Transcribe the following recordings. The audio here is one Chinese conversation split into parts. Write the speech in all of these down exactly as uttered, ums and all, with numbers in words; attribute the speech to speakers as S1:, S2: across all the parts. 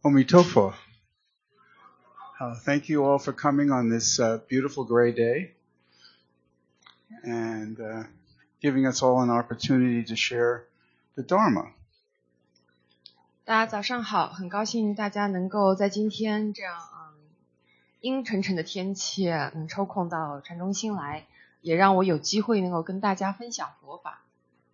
S1: Omitofo. Uh, thank you all for coming on this uh, beautiful gray day and uh, giving us all an opportunity to share the Dharma.
S2: 大家早上好，很高兴大家能够在今天这样嗯阴沉沉的天气能抽空到禅中心来，也让我有机会能够跟大家分享佛法。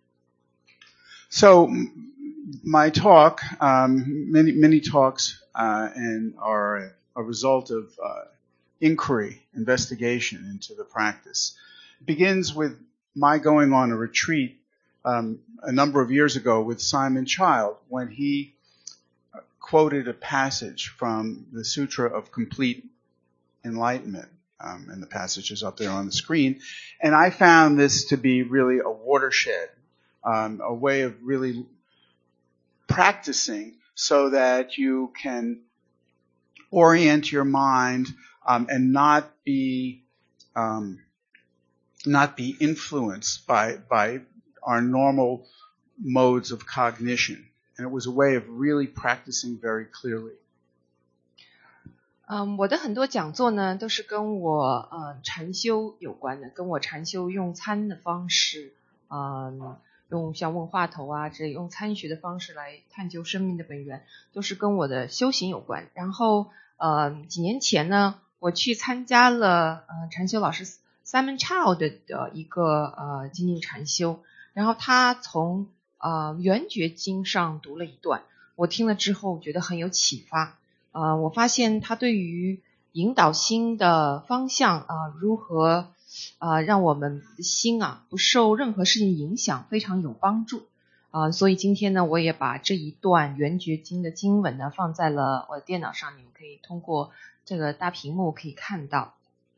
S1: So my talk, um, many many talks, uh, and are a result of uh, inquiry, investigation into the practice. It begins with my going on a retreat um, a number of years ago with Simon Child when he quoted a passage from the Sutra of Complete Enlightenment, um, and the passage is up there on the screen. And I found this to be really a watershed, um, a way of really practicing so that you can orient your mind um, and not be um, not be influenced by by our normal modes of cognition. And it was a way of really practicing very clearly.
S2: 嗯，我的很多讲座呢，都是跟我呃禅修有关的，跟我禅修用餐的方式，嗯，用像问话头啊，这用参学的方式来探究生命的本源，都是跟我的修行有关。然后呃，几年前呢，我去参加了呃禅修老师 Simon Child 的一个呃精进禅修，然后他从呃圆觉经上读了一段，我听了之后觉得很有启发。呃，我发现他对于引导心的方向啊、呃，如何呃让我们的心啊不受任何事情影响，非常有帮助啊、呃。所以今天呢，我也把这一段圆觉经的经文呢放在了我的电脑上，你们可以通过这个大屏幕可以看到。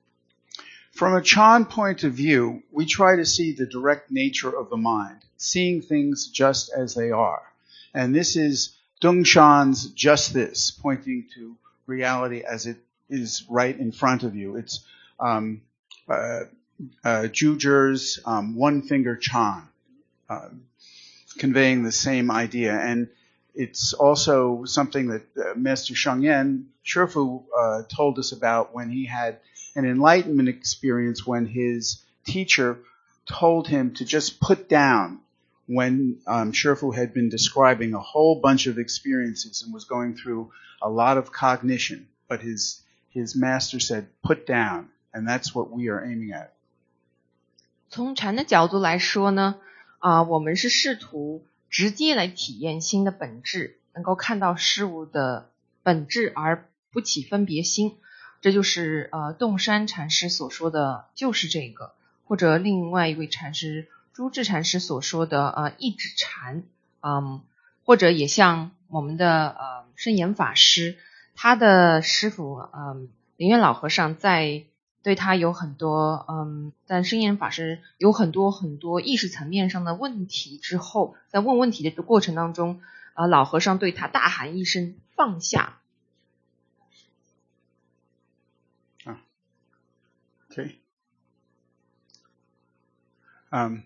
S1: From a Chan point of view, we try to see the direct nature of the mind, seeing things just as they are. And this is Dongshan's just this, pointing to reality as it is right in front of you. It's um, uh, uh, Zhuzher's um, one finger Chan, uh, conveying the same idea. And it's also something that uh, Master Shengyen Shifu uh, told us about when he had an enlightenment experience when his teacher told him to just put down when um, Shifu had been describing a whole bunch of experiences and was going through a lot of cognition. But his his master said, put down. And that's what we are aiming at.
S2: 从禅的角度来说呢，啊、呃，我们是试图直接来体验心的本质，能够看到事物的本质而不起分别心。这就是呃洞山禅师所说的就是这个，或者另外一位禅师朱智禅师所说的呃一指禅，嗯，或者也像我们的呃圣严法师，他的师父嗯灵源老和尚在对他有很多嗯，但圣严法师有很多很多意识层面上的问题之后，在问问题的过程当中，呃老和尚对他大喊一声放下。
S1: Okay. Um,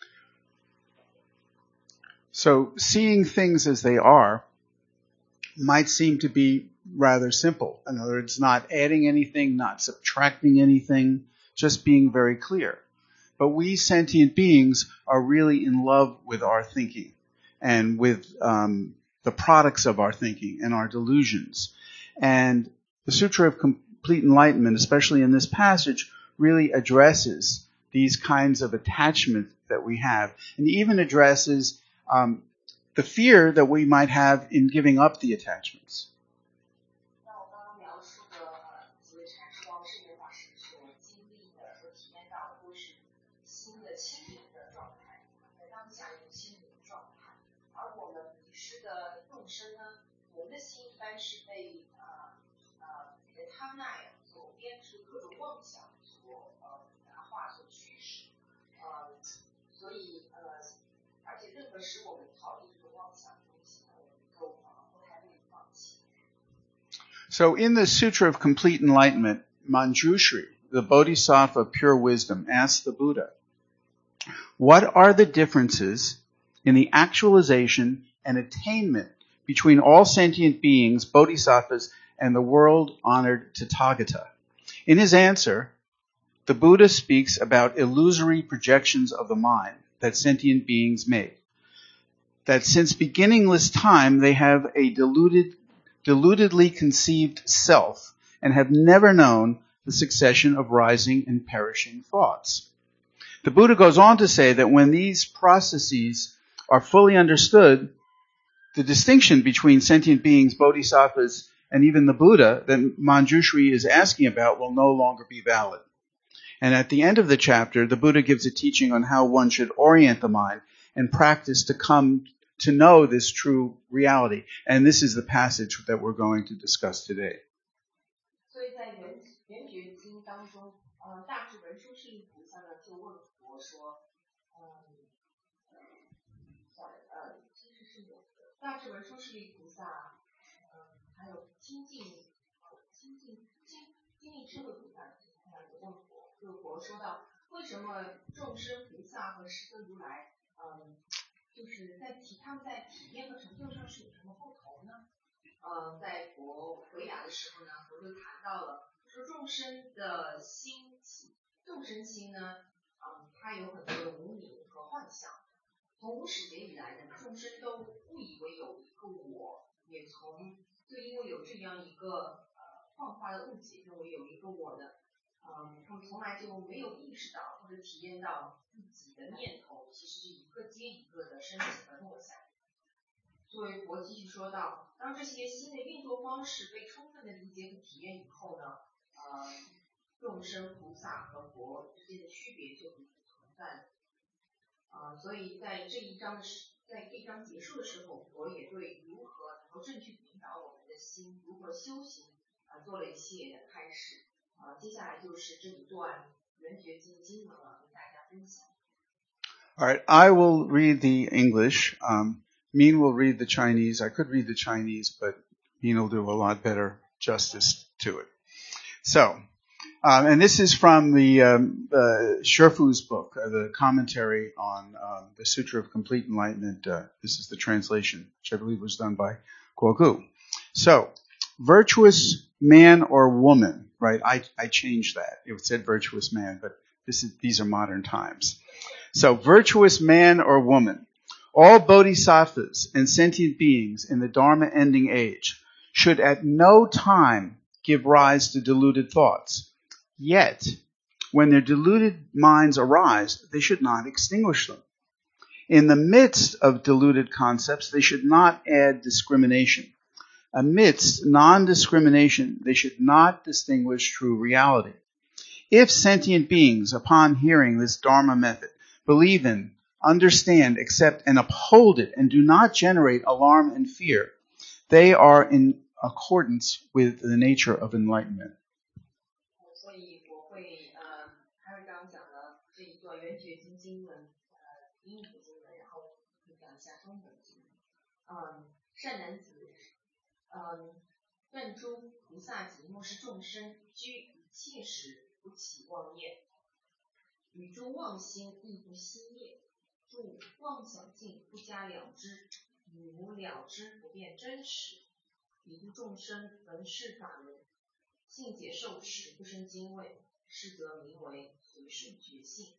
S1: so seeing things as they are might seem to be rather simple. In other words, not adding anything, not subtracting anything, just being very clear. But we sentient beings are really in love with our thinking and with um, the products of our thinking and our delusions. And the Sutra of Complete Enlightenment, especially in this passage, really addresses these kinds of attachments that we have, and even addresses um, the fear that we might have in giving up the attachments. So in the Sutra of Complete Enlightenment, Manjushri, the Bodhisattva of pure wisdom, asks the Buddha, what are the differences in the actualization and attainment between all sentient beings, bodhisattvas, and the world-honored Tathagata. In his answer, the Buddha speaks about illusory projections of the mind that sentient beings make. That since beginningless time, they have a deluded, deludedly conceived self and have never known the succession of rising and perishing thoughts. The Buddha goes on to say that when these processes are fully understood, the distinction between sentient beings, bodhisattvas, and even the Buddha that Manjushri is asking about will no longer be valid. And at the end of the chapter, the Buddha gives a teaching on how one should orient the mind and practice to come to know this true reality. And this is the passage that we're going to discuss today.
S2: 所以在圆圆觉经当中，呃，大智文殊师利菩萨呢就问佛说，嗯，呃，其实是有大智文殊师利菩萨，嗯，还有清净，清净清清净智慧菩萨，他有问佛，就佛说到，为什么众生菩萨和师尊如来，嗯，就是在体他们在体验和成就上是有什么不同呢？呃，在佛回答的时候呢，佛就谈到了，说众生的心，众生心呢，嗯，它有很多的无明和幻想。从无始劫以来呢，众生都误以为有一个我，也从就因为有这样一个呃幻化的误解，认为有一个我呢，嗯，他们从来就没有意识到或者体验到自己的念头其实是一个接一个的升起和落下。所以佛继续说到，当这些新的运作方式被充分的理解和体验以后呢，呃，众生菩萨和佛之间的区别就不存在了。啊、呃，所以在这一章的时，在这一章结束的时候，佛也对如何能够正确引导我们的心，如何修行啊、呃，做了一系列的开示。啊、呃，接下来就是这一段圆觉经经文了，跟大家分享。
S1: All right, I will read the English. Um, Min will read the Chinese. I could read the Chinese, but Min will do a lot better justice to it. So, um, and this is from the um, uh, Sherfu's book, uh, the commentary on um, the Sutra of Complete Enlightenment. Uh, this is the translation, which I believe was done by Guogu. So, virtuous man or woman, right? I, I changed that. It said virtuous man, but this is, these are modern times. So, virtuous man or woman. All bodhisattvas and sentient beings in the Dharma ending age should at no time give rise to deluded thoughts. Yet, when their deluded minds arise, they should not extinguish them. In the midst of deluded concepts, they should not add discrimination. Amidst non-discrimination, they should not distinguish true reality. If sentient beings, upon hearing this Dharma method, believe in, understand, accept, and uphold it, and do not generate alarm and fear, they are in accordance with the nature of enlightenment.
S2: 所以我会呃，还有刚刚讲的这一段圆觉经经文，呃，英语的经文，然后会讲一下中文经文。嗯，善男子，嗯，愿诸菩萨及末世众生居一切时不起妄念，与诸妄心亦不熄灭。助妄想境不加了知，以无了知不变真实，以度众生闻是法门，信解受持不生惊畏，是则名为随顺觉性。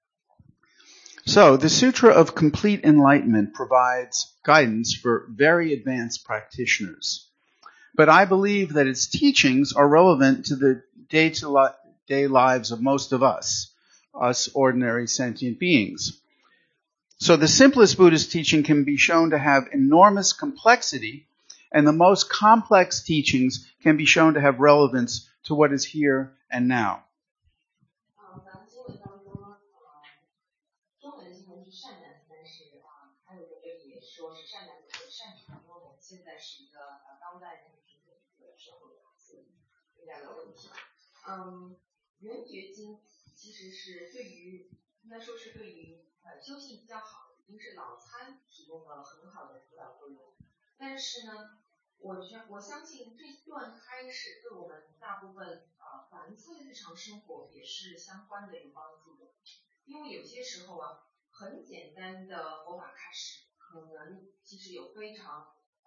S1: So, the Sutra of Complete Enlightenment provides guidance for very advanced practitioners. But I believe that its teachings are relevant to the day-to-day lives of most of us, us ordinary sentient beings. So the simplest Buddhist teaching can be shown to have enormous complexity, and the most complex teachings can be shown to have relevance to what is here and now.
S2: 啊，咱们经文当中，呃，中文的经文是善男子，但是啊，还有的人也说是善男子和善女，因为我们现在是一个呃当代人平等的社会，所以有两个问题。嗯，圆觉经其实是对于应该说是对于呃，修性比较好，已经是脑参提供了很好的辅导作用。但是呢，我觉我相信这段开始对我们大部分啊凡夫的日常生活也是相关的有帮助的。因为有些时候啊，很简单的佛法开始，可能其实有非常呃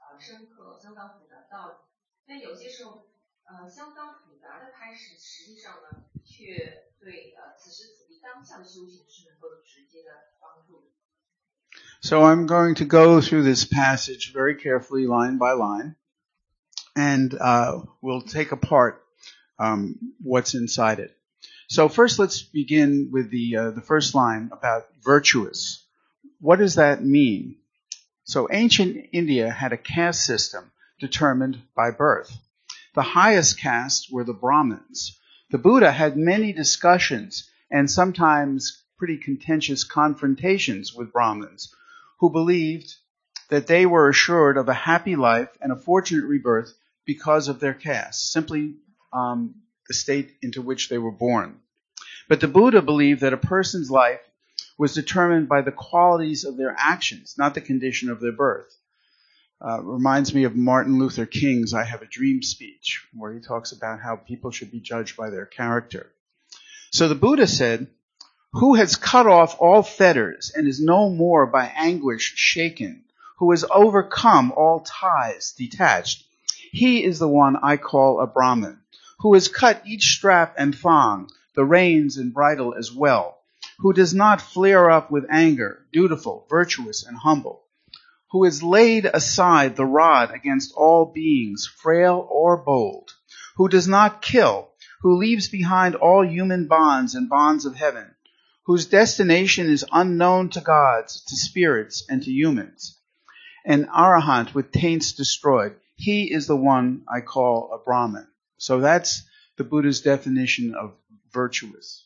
S2: 呃深刻、相当复杂的道理。但有些时候，呃相当复杂的开始，实际上呢，却对呃此时此地当下的修行是能够有直接的帮助。
S1: So I'm going to go through this passage very carefully, line by line, and uh, we'll take apart um, what's inside it. So first, let's begin with the uh, the first line about virtuous. What does that mean? So ancient India had a caste system determined by birth. The highest caste were the Brahmins. The Buddha had many discussions and sometimes pretty contentious confrontations with Brahmins who believed that they were assured of a happy life and a fortunate rebirth because of their caste, simply um, the state into which they were born. But the Buddha believed that a person's life was determined by the qualities of their actions, not the condition of their birth. Uh, reminds me of Martin Luther King's I Have a Dream speech, where he talks about how people should be judged by their character. So the Buddha said, "Who has cut off all fetters and is no more by anguish shaken, who has overcome all ties detached, he is the one I call a Brahmin, who has cut each strap and thong, the reins and bridle as well, who does not flare up with anger, dutiful, virtuous, and humble, who has laid aside the rod against all beings, frail or bold, who does not kill, who leaves behind all human bonds and bonds of heaven, whose destination is unknown to gods, to spirits, and to humans, an arahant with taints destroyed. He is the one I call a Brahmin." So that's the Buddha's definition of virtuous.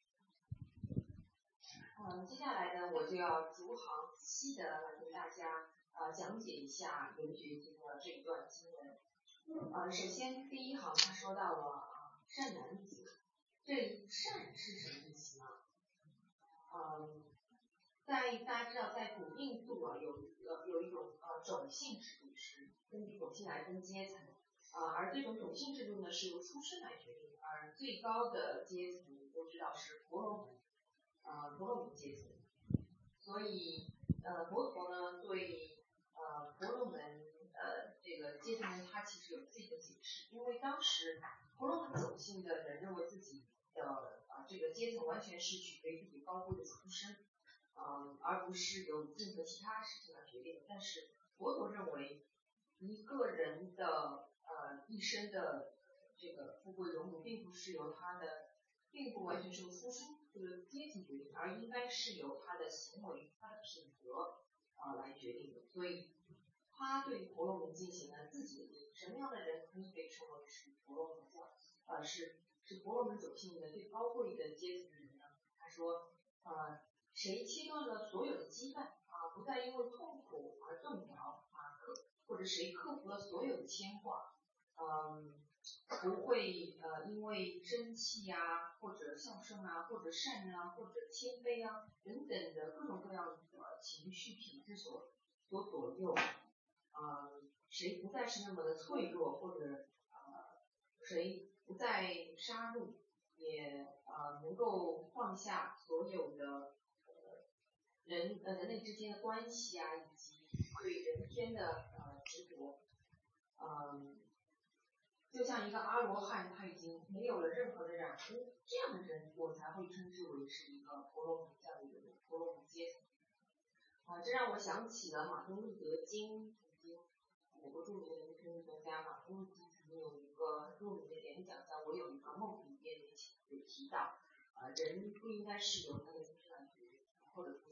S2: 嗯，接下来呢，我就要逐行仔细的来跟大家呃讲解一下《圆觉经》的这一段经文。呃，首先第一行他说到了善男子，这里善是什么意思呢？嗯，在大家知道，在古印度啊，有呃有一种呃种姓制度，是根据种姓来分阶层，啊、呃，而这种种姓制度呢是由出身来决定的，而最高的阶层都知道是婆罗门，呃婆罗门阶层，所以呃佛陀呢对呃婆罗门呃这个阶层呢，他其实有自己的解释，因为当时婆罗门种姓的人认为自己的啊、呃、这个阶层完全是取决于自己高贵的出身。嗯，而不是由任何其他事情来决定的。但是佛陀认为，一个人的呃一生的这个富贵荣辱，并不是由他的，并不完全是由出身这个阶级决定，而应该是由他的行为、他的品格啊、呃、来决定的。所以，他对婆罗门进行了自己的定义，什么样的人可以被称为是婆罗门教？呃，是是婆罗门种姓的最高贵的阶层的人呢？他说，呃。谁切断了所有的羁绊啊，不再因为痛苦而动摇啊，克或者谁克服了所有的牵挂，嗯，不会呃因为生气啊，或者孝顺啊，或者善啊，或者谦卑啊等等的各种各样的情绪品质所所左右，嗯，谁不再是那么的脆弱，或者呃谁不再杀戮，也呃能够放下所有的。人呃人类之间的关系啊，以及对人天的呃执着，嗯，就像一个阿罗汉，他已经没有了任何的染污，这样的人，我才会称之为是一个婆罗门教的人，婆罗门阶层。啊，这让我想起了马丁路德金曾经，美国著名的人权运动家马丁路德金曾经有一个很著名的演讲，叫《我有一个梦》里边有提到，呃，人不应该是由他的出身来决定，或者。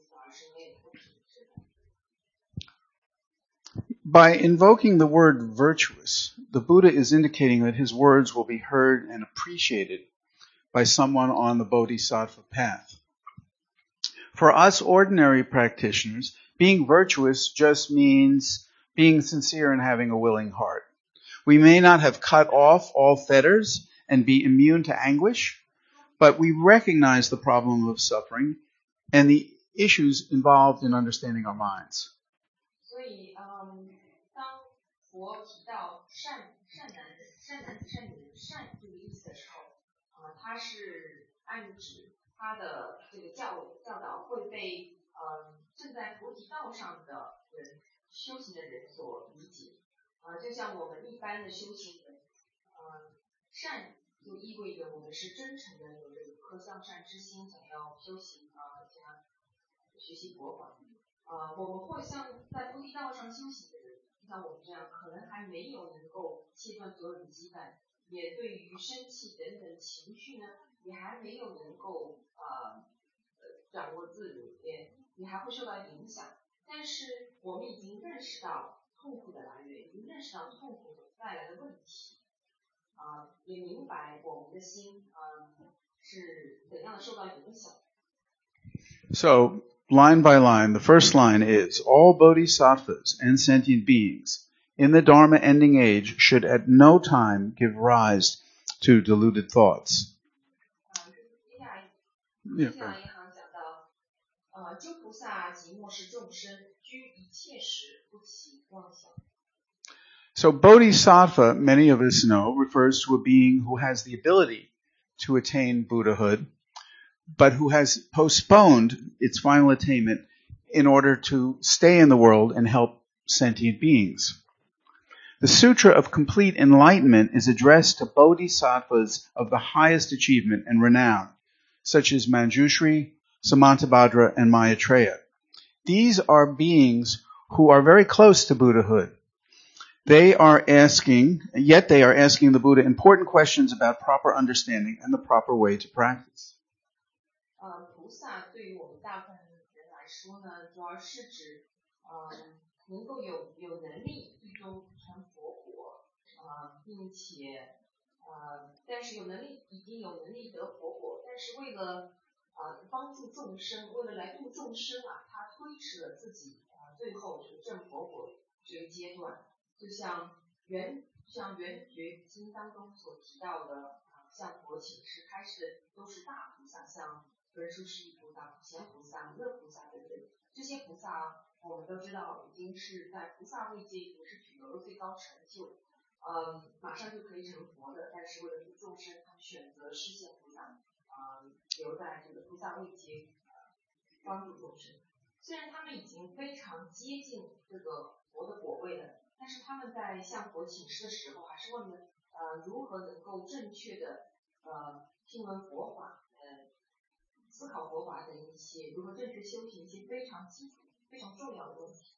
S1: By invoking the word virtuous, the Buddha is indicating that his words will be heard and appreciated by someone on the Bodhisattva path. For us ordinary practitioners, being virtuous just means being sincere and having a willing heart. We may not have cut off all fetters and be immune to anguish, but we recognize the problem of suffering and the issues involved in understanding our minds.
S2: 所以，嗯，当佛提到善善男人、善男子、善女人、善这个意思的时候，啊、呃，他是暗指他的这个教教导会被呃正在菩提道上的人、修行的人所理解。 啊、呃，就像我们一般的修行人，呃，善就意味着我们是真诚的，有着一颗向善之心，想要修行啊，想学习佛法。啊、呃，我们会像在菩提道上修行的人，像我们这样，可能还没有能够切断所有的羁绊，也对于生气等等情绪呢，也还没有能够呃掌握自如，也也还会受到影响。但是我们已经认识到痛苦的来源，已经认识到痛苦所带来的问题，啊、呃，也明白我们的心啊、呃、是怎样的受到影响。
S1: So, line by line, the first line is, all bodhisattvas and sentient beings in the Dharma ending age should at no time give rise to deluded thoughts. Yeah. So bodhisattva, many of us know, refers to a being who has the ability to attain Buddhahood, but who has postponed its final attainment in order to stay in the world and help sentient beings. The Sutra of Complete Enlightenment is addressed to bodhisattvas of the highest achievement and renown, such as Manjushri, Samantabhadra, and Maitreya. These are beings who are very close to Buddhahood. They are asking, yet they are asking the Buddha important questions about proper understanding and the proper way to practice.
S2: 呃，菩萨对于我们大部分人来说呢，主要是指呃能够有有能力最终成佛果，呃，并且呃，但是有能力已经有能力得佛果，但是为了呃帮助众生，为了来度众生啊，他推迟了自己呃最后这个证佛果这个阶段，就像圆像圆觉经当中所提到的啊、呃，向佛请示开示的都是大菩萨，像文殊师利菩萨、普贤菩萨、乐菩萨等等，这些菩萨我们都知道已经是在菩萨位阶已经是取得了最高成就，嗯，马上就可以成佛的，但是为了度众生，他们选择示现菩萨，嗯，留在这个菩萨位阶，呃，帮助众生。虽然他们已经非常接近这个佛的果位了，但是他们在向佛请示的时候，还是问了呃如何能够正确的呃听闻佛法，呃。思考佛法的一些如何正确修行一些非常基础、非常重要的问题。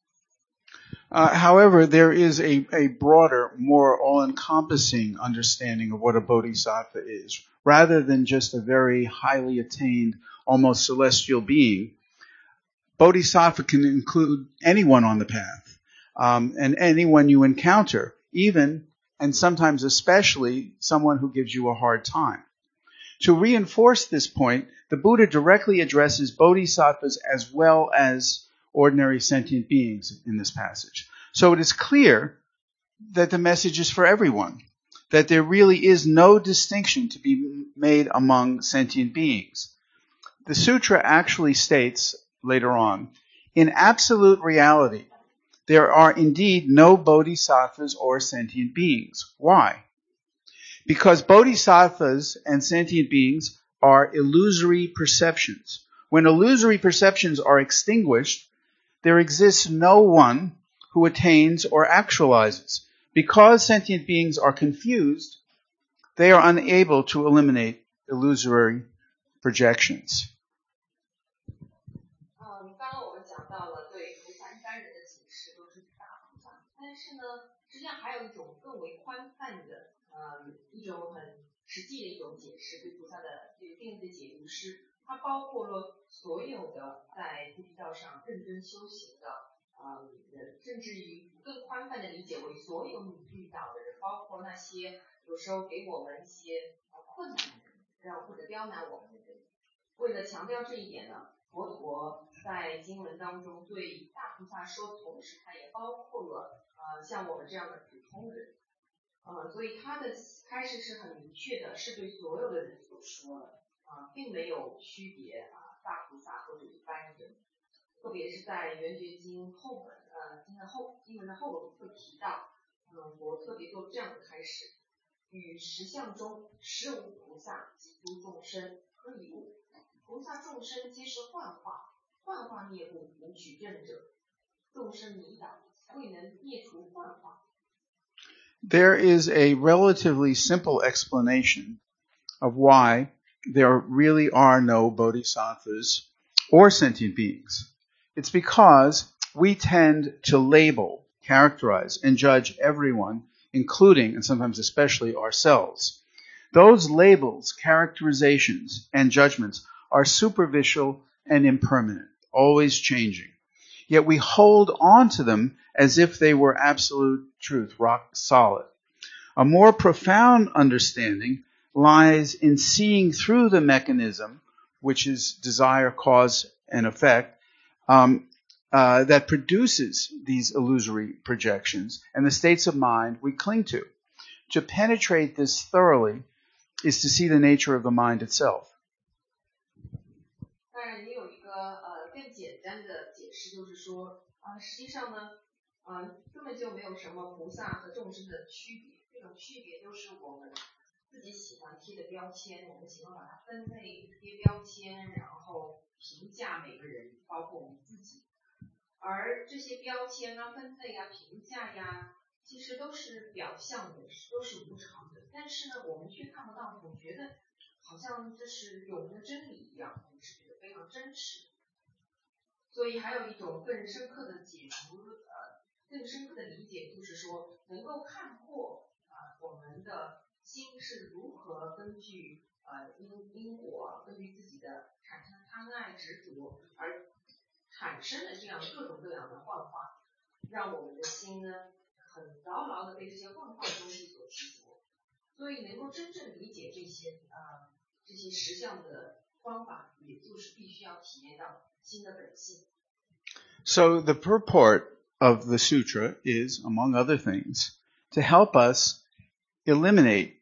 S1: Uh, however, there is a, a broader, more all-encompassing understanding of what a bodhisattva is, rather than just a very highly attained, almost celestial being. Bodhisattva can include anyone on the path, um, and anyone you encounter, even and sometimes especially someone who gives you a hard time. To reinforce this point, the Buddha directly addresses bodhisattvas as well as ordinary sentient beings in this passage. So it is clear that the message is for everyone, that there really is no distinction to be made among sentient beings. The sutra actually states later on, in absolute reality, there are indeed no bodhisattvas or sentient beings. Why? Because bodhisattvas and sentient beings are illusory perceptions. When illusory perceptions are extinguished, there exists no one who attains or actualizes. Because sentient beings are confused, they are unable to eliminate illusory projections.
S2: 嗯，刚刚我们讲到了对菩萨一般人的解释都是大菩萨，但是呢，实际上还有一种更为宽泛的。嗯，一种很实际的一种解释，对菩萨的这个定义的解读是，它包括了所有的在菩提道上认真修行的嗯人，甚至于更宽泛的理解为所有你遇到的人，包括那些有时候给我们一些呃困难的人，让或者刁难我们的人。为了强调这一点呢，佛陀在经文当中对大菩萨说，同时他也包括了呃像我们这样的普通人。呃，所以他的开示是很明确的，是对所有的人所说的，啊、呃，并没有区别啊、呃，大菩萨或者一般人。特别是在圆觉经后本，呃，经的后经文的后文会提到，嗯、呃，我特别做这样的开示：与实相中实无菩萨及诸众生可以悟，菩萨众生皆是幻化，幻化灭故无取证者，众生迷倒，未能灭除幻化。
S1: There is a relatively simple explanation of why there really are no bodhisattvas or sentient beings. It's because we tend to label, characterize, and judge everyone, including and sometimes especially ourselves. Those labels, characterizations, and judgments are superficial and impermanent, always changing. Yet we hold on to them as if they were absolute truth, rock solid. A more profound understanding lies in seeing through the mechanism, which is desire, cause, and effect, um, uh, that produces these illusory projections and the states of mind we cling to. To penetrate this thoroughly is to see the nature of the mind itself.
S2: 当然，也有一个呃更简单的解释，就是说，啊、呃，实际上呢，呃，根本就没有什么菩萨和众生的区别，这种区别都是我们自己喜欢贴的标签，我们喜欢把它分类、贴标签，然后评价每个人，包括我们自己。而这些标签啊、分类啊、评价呀，其实都是表象的，都是无常的。但是呢，我们却看不到，总觉得好像这是永恒的真理一样，我们是觉得非常真实。所以还有一种更深刻的解读，呃，更深刻的理解，就是说能够看破啊、呃，我们的心是如何根据呃因因果，根据自己的产生贪爱执着而产生的这样各种各样的幻化，让我们的心呢很牢牢的被这些幻化的东西所执着。所以能够真正理解这些呃这些实相的方法，也就是必须要体验到心的本性。
S1: So the purport of the sutra is, among other things, to help us eliminate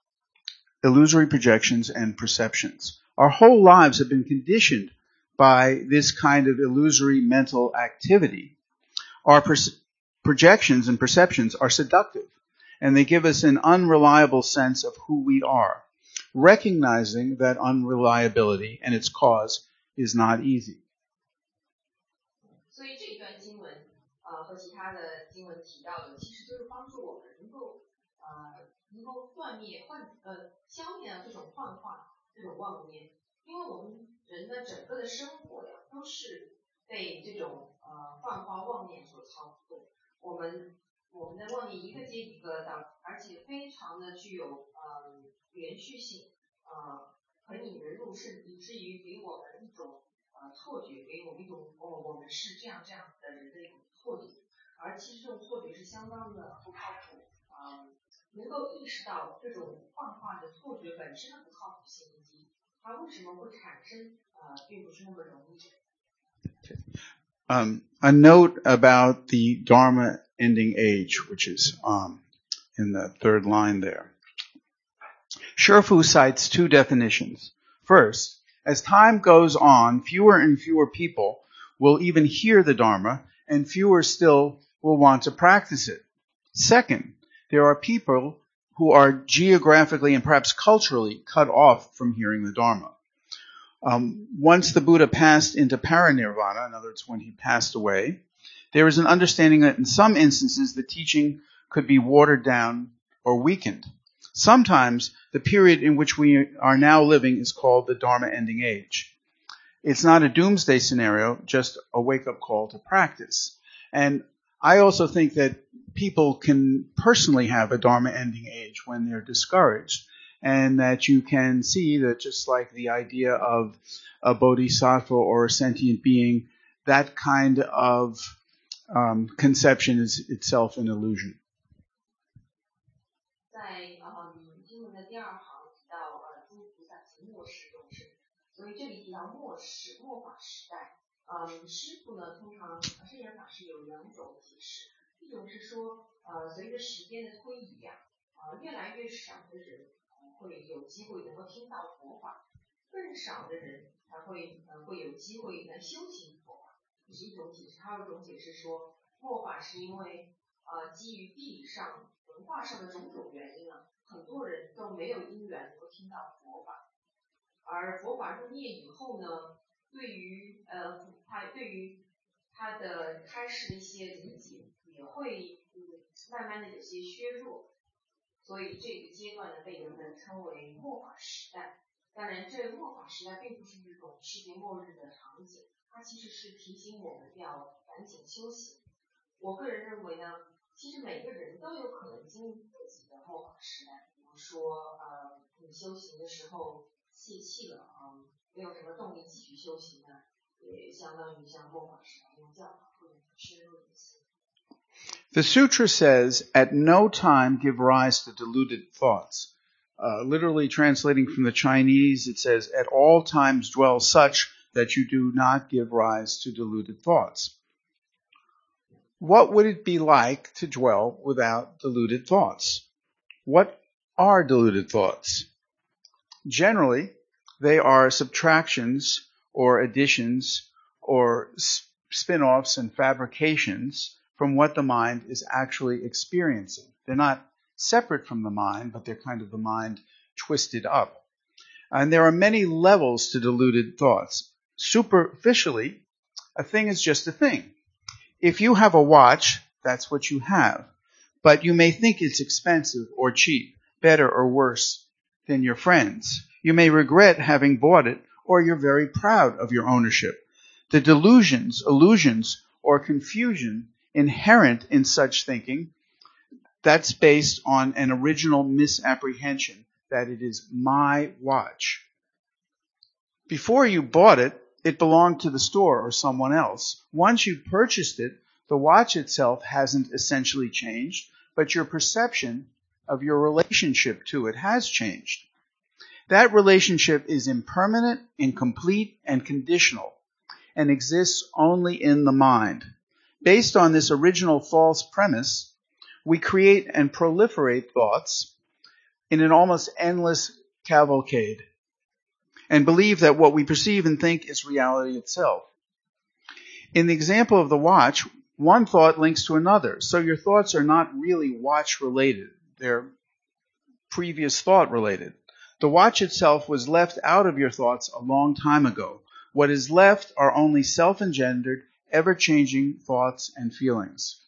S1: illusory projections and perceptions. Our whole lives have been conditioned by this kind of illusory mental activity. Our per- projections and perceptions are seductive, and they give us an unreliable sense of who we are. Recognizing that unreliability and its cause is not easy.
S2: 所以这一段经文，呃，和其他的经文提到的，其实就是帮助我们能够，呃，能够断灭幻，呃，消灭这种幻化、这种妄念，因为我们人的整个的生活呀，都是被这种呃幻化妄念所操纵。我们我们的妄念一个接一个的，而且非常的具有呃连续性，呃，很引人入胜，以至于给我们一种。呃，错觉给我们一种哦，我们是这样这样的人的一种错觉，而其实这种错觉是相当的不靠谱。嗯，能够意识到这种幻化的错觉本身的不靠谱性以及它为什么会产生，呃，并不是那么容易。
S1: Um, a note about the Dharma ending age, which is um, in the third line there. Sherfu cites two definitions. First, as time goes on, fewer and fewer people will even hear the Dharma, and fewer still will want to practice it. Second, there are people who are geographically and perhaps culturally cut off from hearing the Dharma. Um, once the Buddha passed into parinirvana, in other words, when he passed away, there is an understanding that in some instances the teaching could be watered down or weakened. Sometimes the period in which we are now living is called the Dharma ending age. It's not a doomsday scenario, just a wake-up call to practice. And I also think that people can personally have a Dharma ending age when they're discouraged, and that you can see that just like the idea of a bodhisattva or a sentient being, that kind of um, conception is itself an illusion.
S2: 在嗯经文的第二行提到呃诸菩萨及末世众生，所以这里提到末世末法时代，嗯师父呢通常圣严法师有两种解释，一种是说呃随着时间的推移呀、啊，呃越来越少的人、呃、会有机会能够听到佛法，更少的人才会呃会有机会来修行佛法，这是一种解释。还有一种解释说末法是因为呃基于地理上。文化上的种种原因呢，很多人都没有因缘能够听到佛法，而佛法入灭以后呢，对于呃他对于他的开示的一些理解也会嗯慢慢的有些削弱， 所以这个阶段呢被人们称为末法时代。当然，这末法时代并不是一种世界末日的场景，它其实是提醒我们要赶紧休息。我个人认为呢，其实每个人都有可能经历自己的末法时代。比如说，呃，你修行的时候泄气了啊、嗯，没有什么动力继续修行呢，也相当于像末法时代用教法或者深入一些。
S1: The sutra says, at no time give rise to deluded thoughts. Uh, literally translating from the Chinese, it says, at all times dwell such that you do not give rise to deluded thoughts. What would it be like to dwell without deluded thoughts? What are deluded thoughts? Generally, they are subtractions or additions or spin-offs and fabrications from what the mind is actually experiencing. They're not separate from the mind, but they're kind of the mind twisted up. And there are many levels to deluded thoughts. Superficially, a thing is just a thing. If you have a watch, that's what you have. But you may think it's expensive or cheap, better or worse than your friends. You may regret having bought it, or you're very proud of your ownership. The delusions, illusions, or confusion inherent in such thinking, that's based on an original misapprehension that it is my watch. Before you bought it, it belonged to the store or someone else. Once you purchased it, the watch itself hasn't essentially changed, but your perception of your relationship to it has changed. That relationship is impermanent, incomplete, and conditional, and exists only in the mind. Based on this original false premise, we create and proliferate thoughts in an almost endless cavalcade, and believe that what we perceive and think is reality itself. In the example of the watch, one thought links to another, so your thoughts are not really watch-related. They're previous thought-related. The watch itself was left out of your thoughts a long time ago. What is left are only self-engendered, ever-changing thoughts and feelings.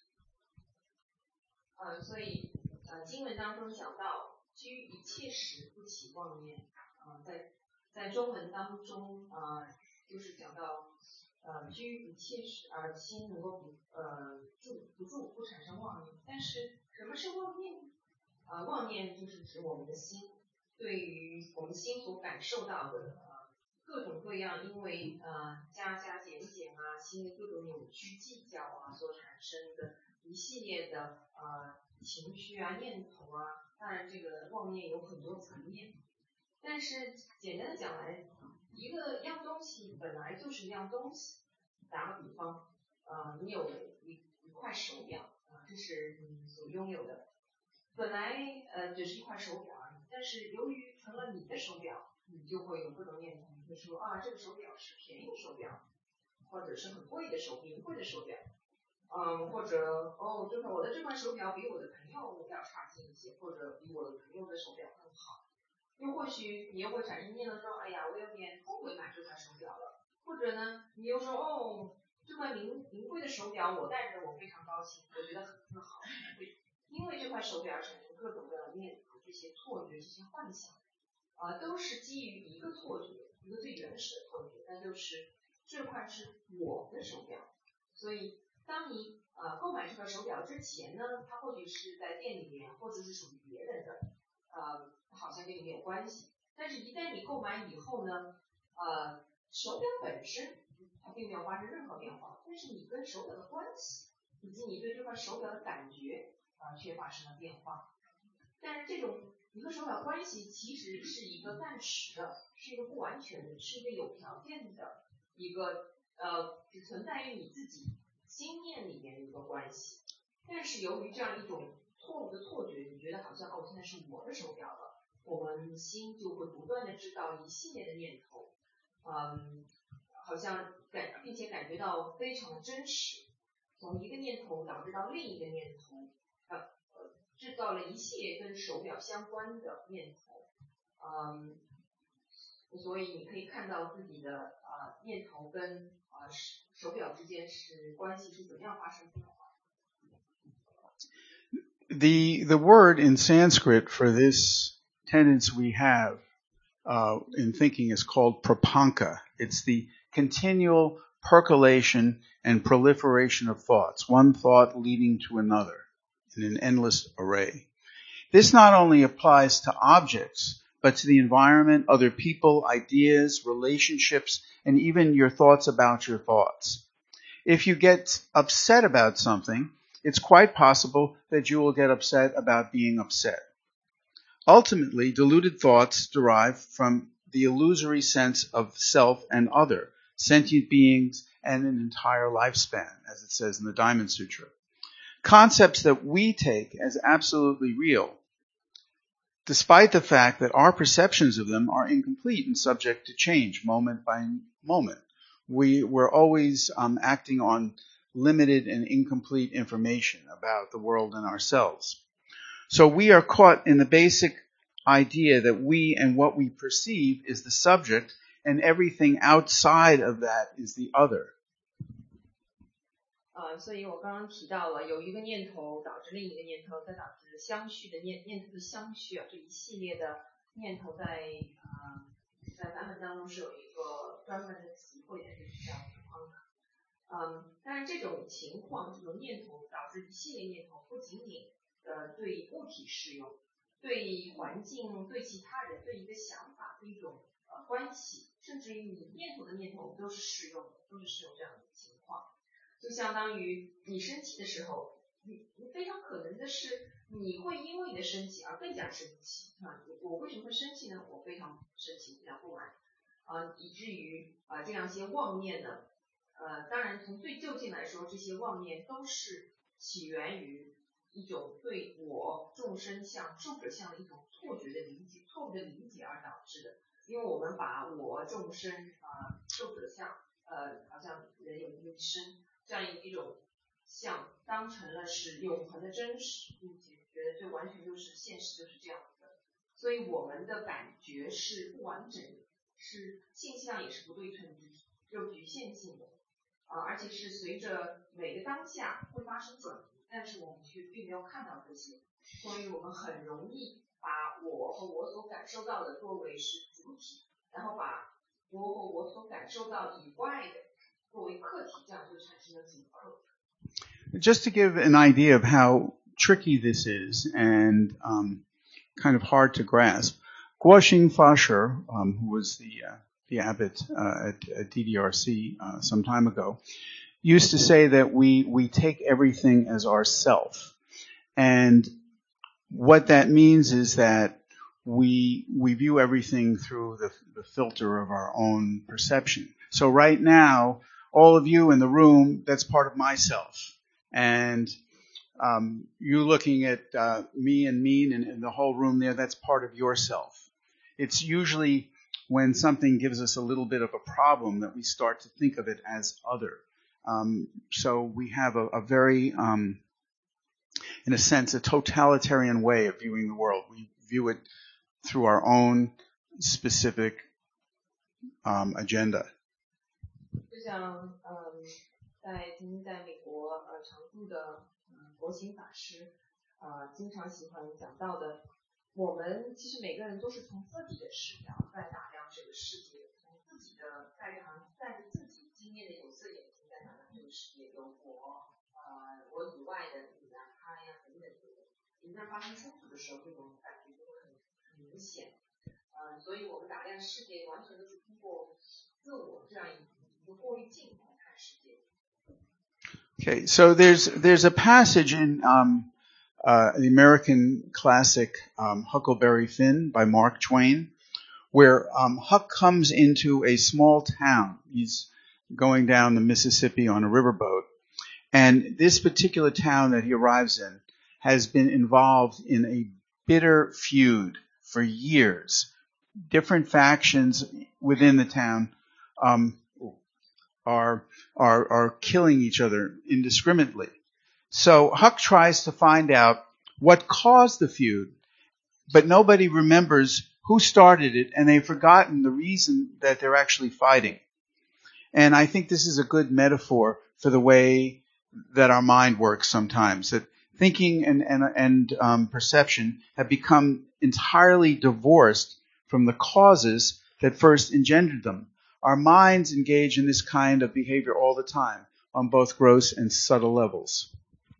S2: 呃，所以呃，经文当中讲到，居一切时不起妄念。呃，在在中文当中，呃，就是讲到，呃，居一切时，呃，心能够不呃住不住，不产生妄念。但是什么是妄念？呃，妄念就是指我们的心对于我们心所感受到的呃各种各样，因为呃加加减减啊，心的各种扭曲计较啊所产生的一系列的呃情绪啊、念头啊。当然，这个妄念有很多层面，但是简单的讲来，一个样东西本来就是一样东西。打个比方，呃，你有一一块手表啊、呃，这是你所拥有的，本来呃只是一块手表而已，但是由于成了你的手表，你就会有各种念头，你会说啊，这个手表是便宜的手表，或者是很贵的手名贵的手表。嗯，或者哦，这块我的这块手表比我的朋友要差劲一些，或者比我的朋友的手表更好。又或许你又会产生念头说，哎呀，我有点后悔买这块手表了。或者呢，你又说，哦，这块名名贵的手表我戴着我非常高兴，我觉得很自豪。因为这块手表产生各种各样的念头，这些错觉、这些幻想，啊、呃，都是基于一个错觉，一个最原始的错觉，那就是这块是我的手表。所以当你呃购买这块手表之前呢，它或许是在店里面，或者是属于别人的，呃，好像跟你没有关系。但是，一旦你购买以后呢，呃，手表本身它并没有发生任何变化，但是你跟手表的关系，以及你对这块手表的感觉，啊、呃，却发生了变化。但是这种你和手表关系其实是一个暂时的，是一个不完全的，是一个有条件的一个呃，只存在于你自己心念里面的一个关系。但是由于这样一种错误的错觉，你觉得好像哦，现在是我的手表了，我们心就会不断的制造一系列的念头，嗯，好像感并且感觉到非常的真实，从一个念头导致到另一个念头，呃呃，制造了一系列跟手表相关的念头，嗯，所以你可以看到自己的呃念头跟呃手表之间是关系是怎么样发生变化。
S1: The the word in Sanskrit for this tendency we have uh, in thinking is called prapanka. It's the continual percolation and proliferation of thoughts, one thought leading to another in an endless array. This not only applies to objects, but to the environment, other people, ideas, relationships, and even your thoughts about your thoughts. If you get upset about something, it's quite possible that you will get upset about being upset. Ultimately, deluded thoughts derive from the illusory sense of self and other, sentient beings, and an entire lifespan, as it says in the Diamond Sutra. Concepts that we take as absolutely real, despite the fact that our perceptions of them are incomplete and subject to change moment by moment. We, we're always um, acting on limited and incomplete information about the world and ourselves. So we are caught in the basic idea that we and what we perceive is the subject, and everything outside of that is the other.
S2: 呃，所以我刚刚提到了，有一个念头导致另一个念头，再导致相续的念念头的相续啊，这一系列的念头在呃在梵文当中是有一个专门的词汇的，就是叫 prapanka。嗯，当然这种情况，这种念头导致一系列念头，不仅仅呃对物体适用，对环境、对其他人、对一个想法、对一种呃关系，甚至于你念头的念头都是适用的，都是适用这样的情况。就相当于你生气的时候，你你非常可能的是，你会因为你的生气而更加生气啊！我为什么会生气呢？我非常生气，非常不满啊，以至于啊这样一些妄念呢，呃，当然从最就近来说，这些妄念都是起源于一种对我众生相、受者相的一种错觉的理解、错误的理解而导致的。因为我们把我众生啊、呃、受者相，呃，好像人有一生。这样一种像当成了是永恒的真实，并且觉得这完全就是现实就是这样子的，所以我们的感觉是不完整的，是信息量也是不对称的，有局限性的啊，而且是随着每个当下会发生转移，但是我们却并没有看到这些，所以我们很容易把我和我所感受到的作为是主体，然后把我和我所感受到以外的
S1: Just to give an idea of how tricky this is and um, kind of hard to grasp, Guoxing Fasher, um, who was the uh, the abbot uh, at, at D D R C uh, some time ago, used to say that we we take everything as ourself, and what that means is that we we view everything through the, the filter of our own perception. So right now, all of you in the room, that's part of myself. And um, you looking at uh, me and Mean and, and the whole room there, that's part of yourself. It's usually when something gives us a little bit of a problem that we start to think of it as other. Um, so we have a, a very, um, in a sense, a totalitarian way of viewing the world. We view it through our own specific um, agenda.
S2: 就像嗯，在曾经在美国呃常住的嗯国行法师呃经常喜欢讲到的，我们其实每个人都是从自己的视角在打量这个世界，从自己的带着带着自己经验的有色眼睛在打量这个世界，有我呃我以外的你呀、他呀等等等等。一旦发生冲突的时候，这种感觉就会很很明显。呃，所以我们打量世界完全都是通过自我这样一。
S1: Okay, so there's there's a passage in um, uh, the American classic um, Huckleberry Finn by Mark Twain, where um, Huck comes into a small town. He's going down the Mississippi on a riverboat, and this particular town that he arrives in has been involved in a bitter feud for years. Different factions within the town um, Are, are, are killing each other indiscriminately. So Huck tries to find out what caused the feud, but nobody remembers who started it, and they've forgotten the reason that they're actually fighting. And I think this is a good metaphor for the way that our mind works sometimes, that thinking and, and, and um, perception have become entirely divorced from the causes that first engendered them. Our minds engage in this kind of behavior all the time on both gross and subtle levels.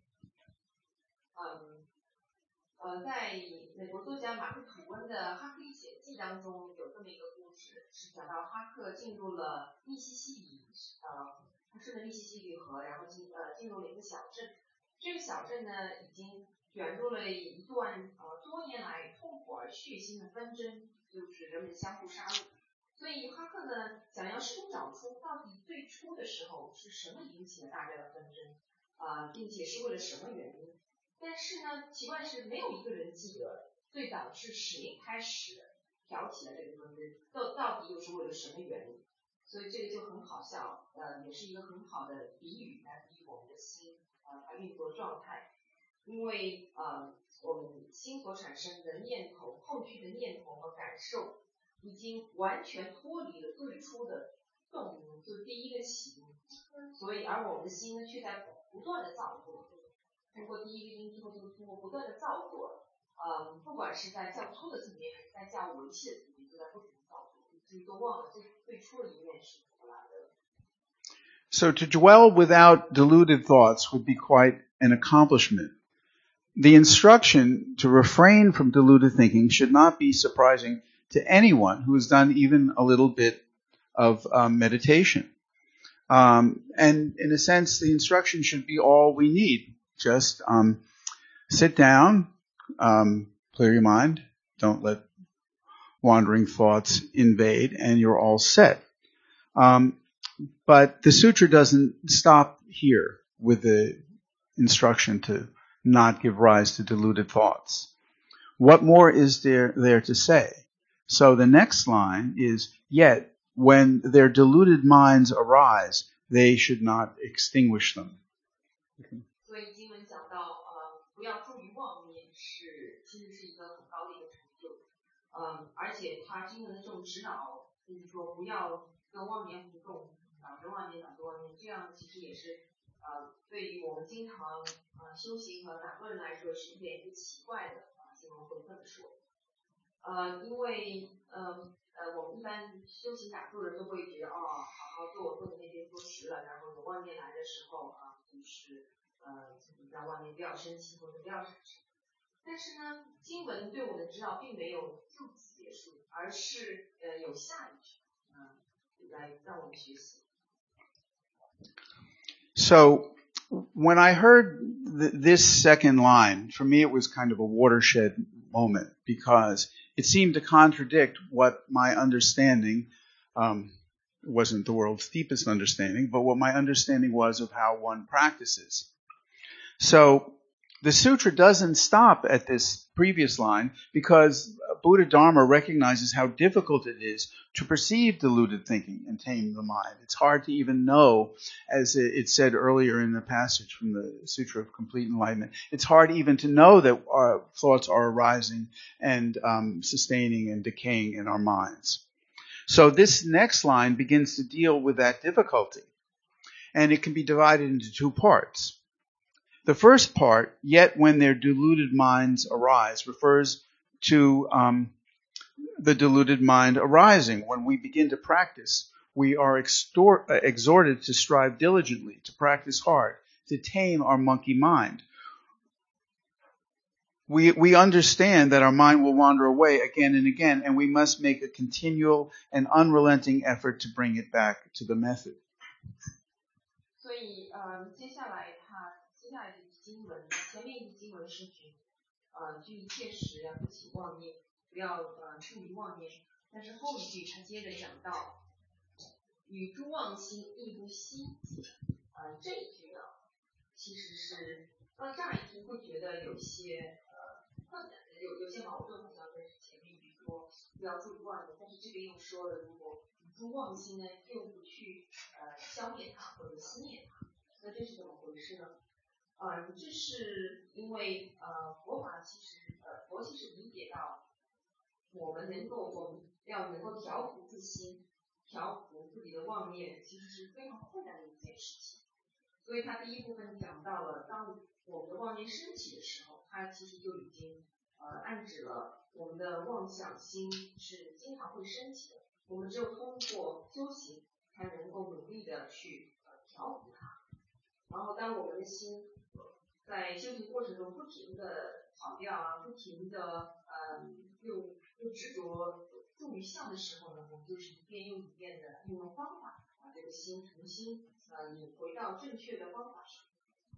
S2: 嗯，呃，在美国作家马克·吐温的《哈克历险记》当中有这么一个故事，是讲到哈克进入了密西西比，呃，他顺着密西西比河，然后进呃进入了一个小镇。这个小镇呢，已经卷入了一段呃多年来痛苦而血腥的纷争，就是人们相互杀戮。所以哈克呢，想要试图找出到底最初的时候是什么引起了大家的纷争，啊、呃，并且是为了什么原因。但是呢，奇怪是没有一个人记得最早是谁开始挑起了这个纷争，到到底又是为了什么原因。所以这个就很好笑，呃，也是一个很好的比喻来比喻我们的心，呃，它运作状态。因为呃，我们心所产生的念头、后续的念头和感受，已经完全脱离了最初的动因，就是第一个起因。所以，而我们的心呢，却在不断的造作。通过第一个因之后，就通过不断的造作，呃，不管是在较粗的层面，还是在较维系的层面，都在不停的造作，以至于都忘了最最初的一面是怎么来的。
S1: So to dwell without deluded thoughts would be quite an accomplishment. The instruction to refrain from deluded thinking should not be surprising to anyone who has done even a little bit of um, meditation. Um, and in a sense, the instruction should be all we need. Just um, sit down, um, clear your mind, don't let wandering thoughts invade, and you're all set. Um, but the sutra doesn't stop here with the instruction to not give rise to deluded thoughts. What more is there there to say? So the next line is, yet when their deluded minds arise, they should not extinguish them.
S2: 所以经文讲到，呃，不要注于妄念，是其实是一个很高的一个成就，嗯，而且他经文的这种指导，就是说不要跟妄念互动，导致妄念导致妄念，这样其实也是，呃，对于我们经常呃修行和打坐人来说是一点不奇怪的啊，经文会这么说，呃，因为呃呃我们一般修行打坐人都会觉得哦，好好做做的那边做实了，然后有妄念来的时候啊，就是。呃，让妄念不要生气或者不要产生。但是呢，经文对我的指导并没有就此结束，而是呃有下一句，嗯、呃，来让我们学习。
S1: So when I heard th- this second line, for me it was kind of a watershed moment because it seemed to contradict what my understanding um, wasn't the world's deepest understanding, but what my understanding was of how one practices. So the sutra doesn't stop at this previous line because Buddha Dharma recognizes how difficult it is to perceive deluded thinking and tame the mind. It's hard to even know, as it said earlier in the passage from the Sutra of Complete Enlightenment, it's hard even to know that our thoughts are arising and um, sustaining and decaying in our minds. So this next line begins to deal with that difficulty. And it can be divided into two parts. The first part, yet when their deluded minds arise, refers to um, the deluded mind arising. When we begin to practice, we are extor- uh, exhorted to strive diligently, to practice hard, to tame our monkey mind. We, we understand that our mind will wander away again and again, and we must make a continual and unrelenting effort to bring it back to the method.
S2: 所以，呃，接下来他。接下来的经文，前面一句经文是指，呃，据一切时要不起妄念，不要呃处于妄念。但是后一句他接着讲到，与诸妄心亦不稀奇。呃，这一句呢，其实是到乍一听会觉得有些呃困难，有有些矛盾，好像跟前面一句说不要注意妄念，但是这个又说了，如果与诸妄心呢又不去呃消灭它或者熄灭它，那这是怎么回事呢？呃，这是因为呃，佛法其实呃，佛其实理解到，我们能够我们要能够调伏自心，调伏自己的妄念，其实是非常困难的一件事情。所以他第一部分讲到了，当我们的妄念升起的时候，它其实就已经呃暗指了我们的妄想心是经常会升起的。我们只有通过修行，才能够努力的去呃调伏它。然后，当我们的心在修行过程中不停的跑掉啊，不停的呃又又执着住于相的时候呢，我们就是一遍又一遍的运用方法，把这个心重新呃引回到正确的方法上。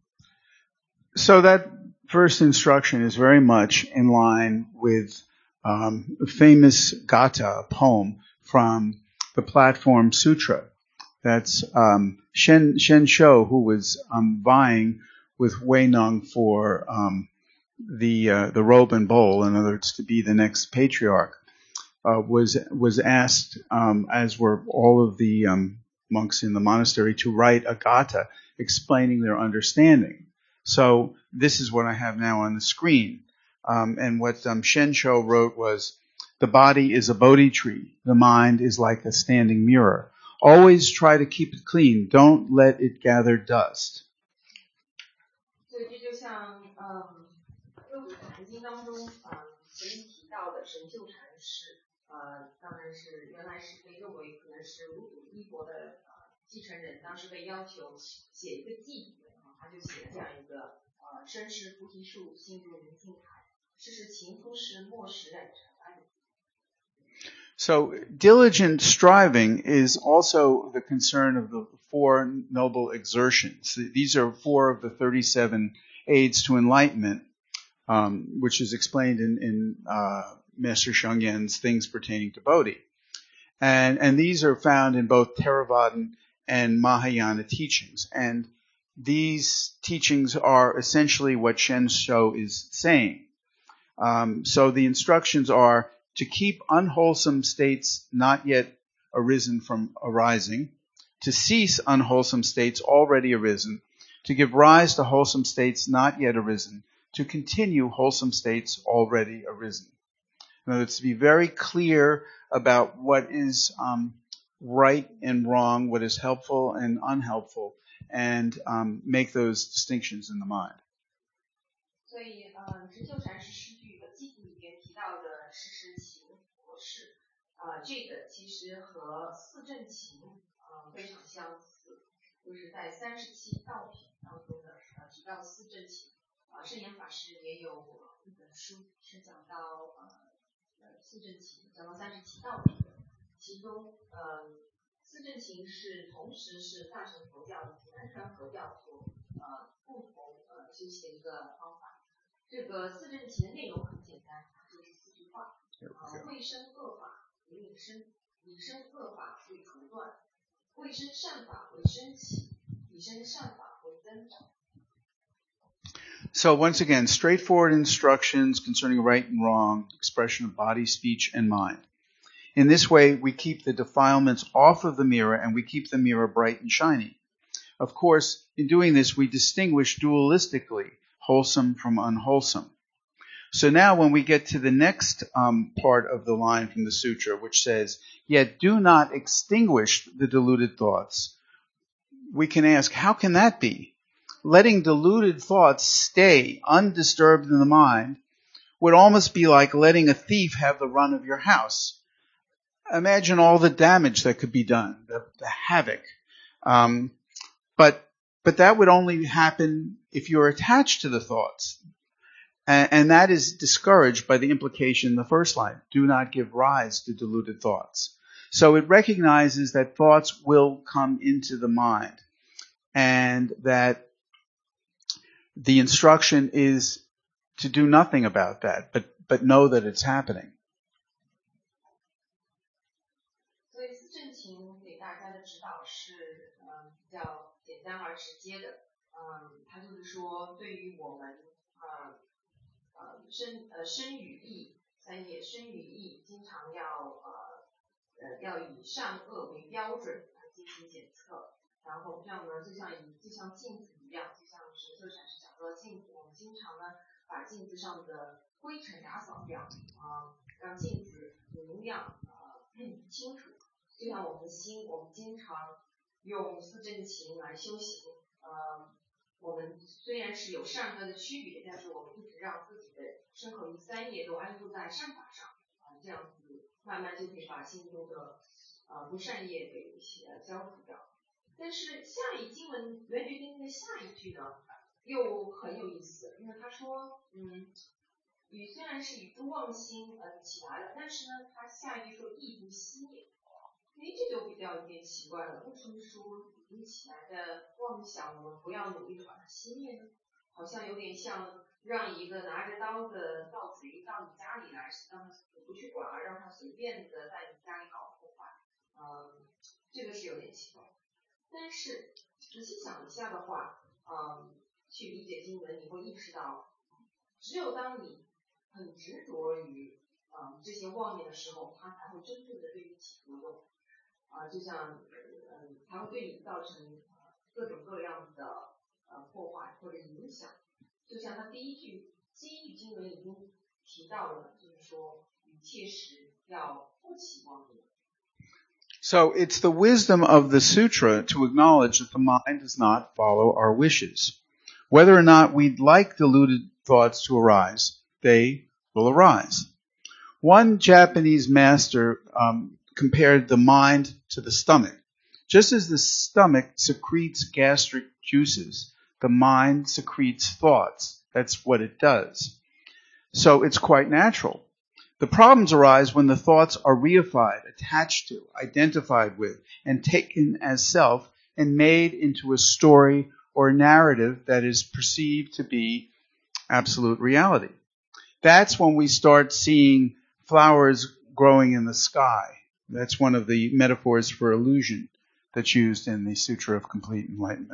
S1: So that first instruction is very much in line with um, a famous Gatha poem from the Platform Sutra. That's um, Shen, Shen Shou, who was um, vying with Wei Neng for um, the uh, the robe and bowl, in other words, to be the next patriarch, uh, was was asked, um, as were all of the um, monks in the monastery, to write a Gatha explaining their understanding. So this is what I have now on the screen. Um, and what um, Shen Shou wrote was, the body is a Bodhi tree. The mind is like a standing mirror. Always try to keep it clean. Don't let it gather dust.
S2: 所以这就像嗯，六祖坛经当中啊、呃，曾经提到的神秀禅师，呃，当然是原来是被认为可能是五祖衣钵的呃继承人，当时被要求写一个偈。他就写这样一个呃，身是菩提树，心如明镜台，世事情夫事，莫使染尘埃。
S1: So diligent striving is also the concern of the Four Noble Exertions. These are four of the thirty-seven aids to enlightenment, um, which is explained in, in uh, Master Sheng Yen's Things Pertaining to Bodhi. And, and these are found in both Theravadan and Mahayana teachings. And these teachings are essentially what Shen Shou is saying. Um, so the instructions are to keep unwholesome states not yet arisen from arising, to cease unwholesome states already arisen, to give rise to wholesome states not yet arisen, to continue wholesome states already arisen. In other words, to be very clear about what is um, right and wrong, what is helpful and unhelpful, and um, make those distinctions in the mind.
S2: 所以，呃，执秀禅师诗句的偈里边提到的世事情佛事，呃，这个其实和四正勤呃非常相似，就是在三十七道品当中的呃提到四正勤。啊、呃，圣严法师也有一本书是讲到呃呃四正勤，讲到三十七道品的，其中呃。四正勤是同时是大乘佛教以及南传佛教所呃共同呃修习的一个方法。这个四正勤的内容很简单，就是四句话：呃，未生恶法为引生，引生恶法为除断，未生善法为升起，以生善法为增长。
S1: So once again, straightforward instructions concerning right and wrong, expression of body, speech, and mind. In this way, we keep the defilements off of the mirror and we keep the mirror bright and shiny. Of course, in doing this, we distinguish dualistically wholesome from unwholesome. So now when we get to the next um, part of the line from the sutra, which says, yet do not extinguish the deluded thoughts, we can ask, how can that be? Letting deluded thoughts stay undisturbed in the mind would almost be like letting a thief have the run of your house. Imagine all the damage that could be done, the, the havoc. Um, but but that would only happen if you're attached to the thoughts. And, and that is discouraged by the implication in the first line. Do not give rise to deluded thoughts. So it recognizes that thoughts will come into the mind. And that the instruction is to do nothing about that, but, but know that it's happening.
S2: 指导是嗯比较简单而直接的，嗯，它就是说对于我们呃呃身呃身语意三业身语意经常要呃呃要以善恶为标准来进行检测，然后这样呢就像以就像镜子一样，就像神秀禅师讲到镜子，我们经常呢把镜子上的灰尘打扫掉啊、呃，让镜子明亮呃清楚。就像我们的心，我们经常用四正勤来修行，呃， 我们虽然是有善恶的区别，但是我们一直让自己的身口意三业都安住在善法上，啊，这样子慢慢就可以把心中的呃不善业给呃消除掉。但是下一经文圆觉经的下一句呢，又很有意思，因为他说，嗯，雨虽然是雨珠妄心呃起来了，但是呢，他下一句说亦不熄灭。哎，这就比较有点奇怪了，为什么说已经起来的妄想，我们不要努力的把它熄灭呢？好像有点像让一个拿着刀的盗贼到你家里来，让他不去管，让他随便的在你家里搞破坏，嗯，这个是有点奇怪。但是仔细想一下的话，嗯，去理解经文，你会意识到，只有当你很执着于嗯这些妄念的时候，它才会真正的对你起作用。啊、呃，就像嗯，它会对你造成各种各样的呃破坏或者影响。就像它第一句基于经文已经提到了，就是说你切实要不起妄念。
S1: So it's the wisdom of the sutra to acknowledge that the mind does not follow our wishes. Whether or not we'd like deluded thoughts to arise, they will arise. One Japanese master um, compared the mind to the stomach. Just as the stomach secretes gastric juices, the mind secretes thoughts. That's what it does. So it's quite natural. The problems arise when the thoughts are reified, attached to, identified with, and taken as self and made into a story or narrative that is perceived to be absolute reality. That's when we start seeing flowers growing in the sky. That's one of the metaphors for illusion that's used in the Sutra of Complete Enlightenment.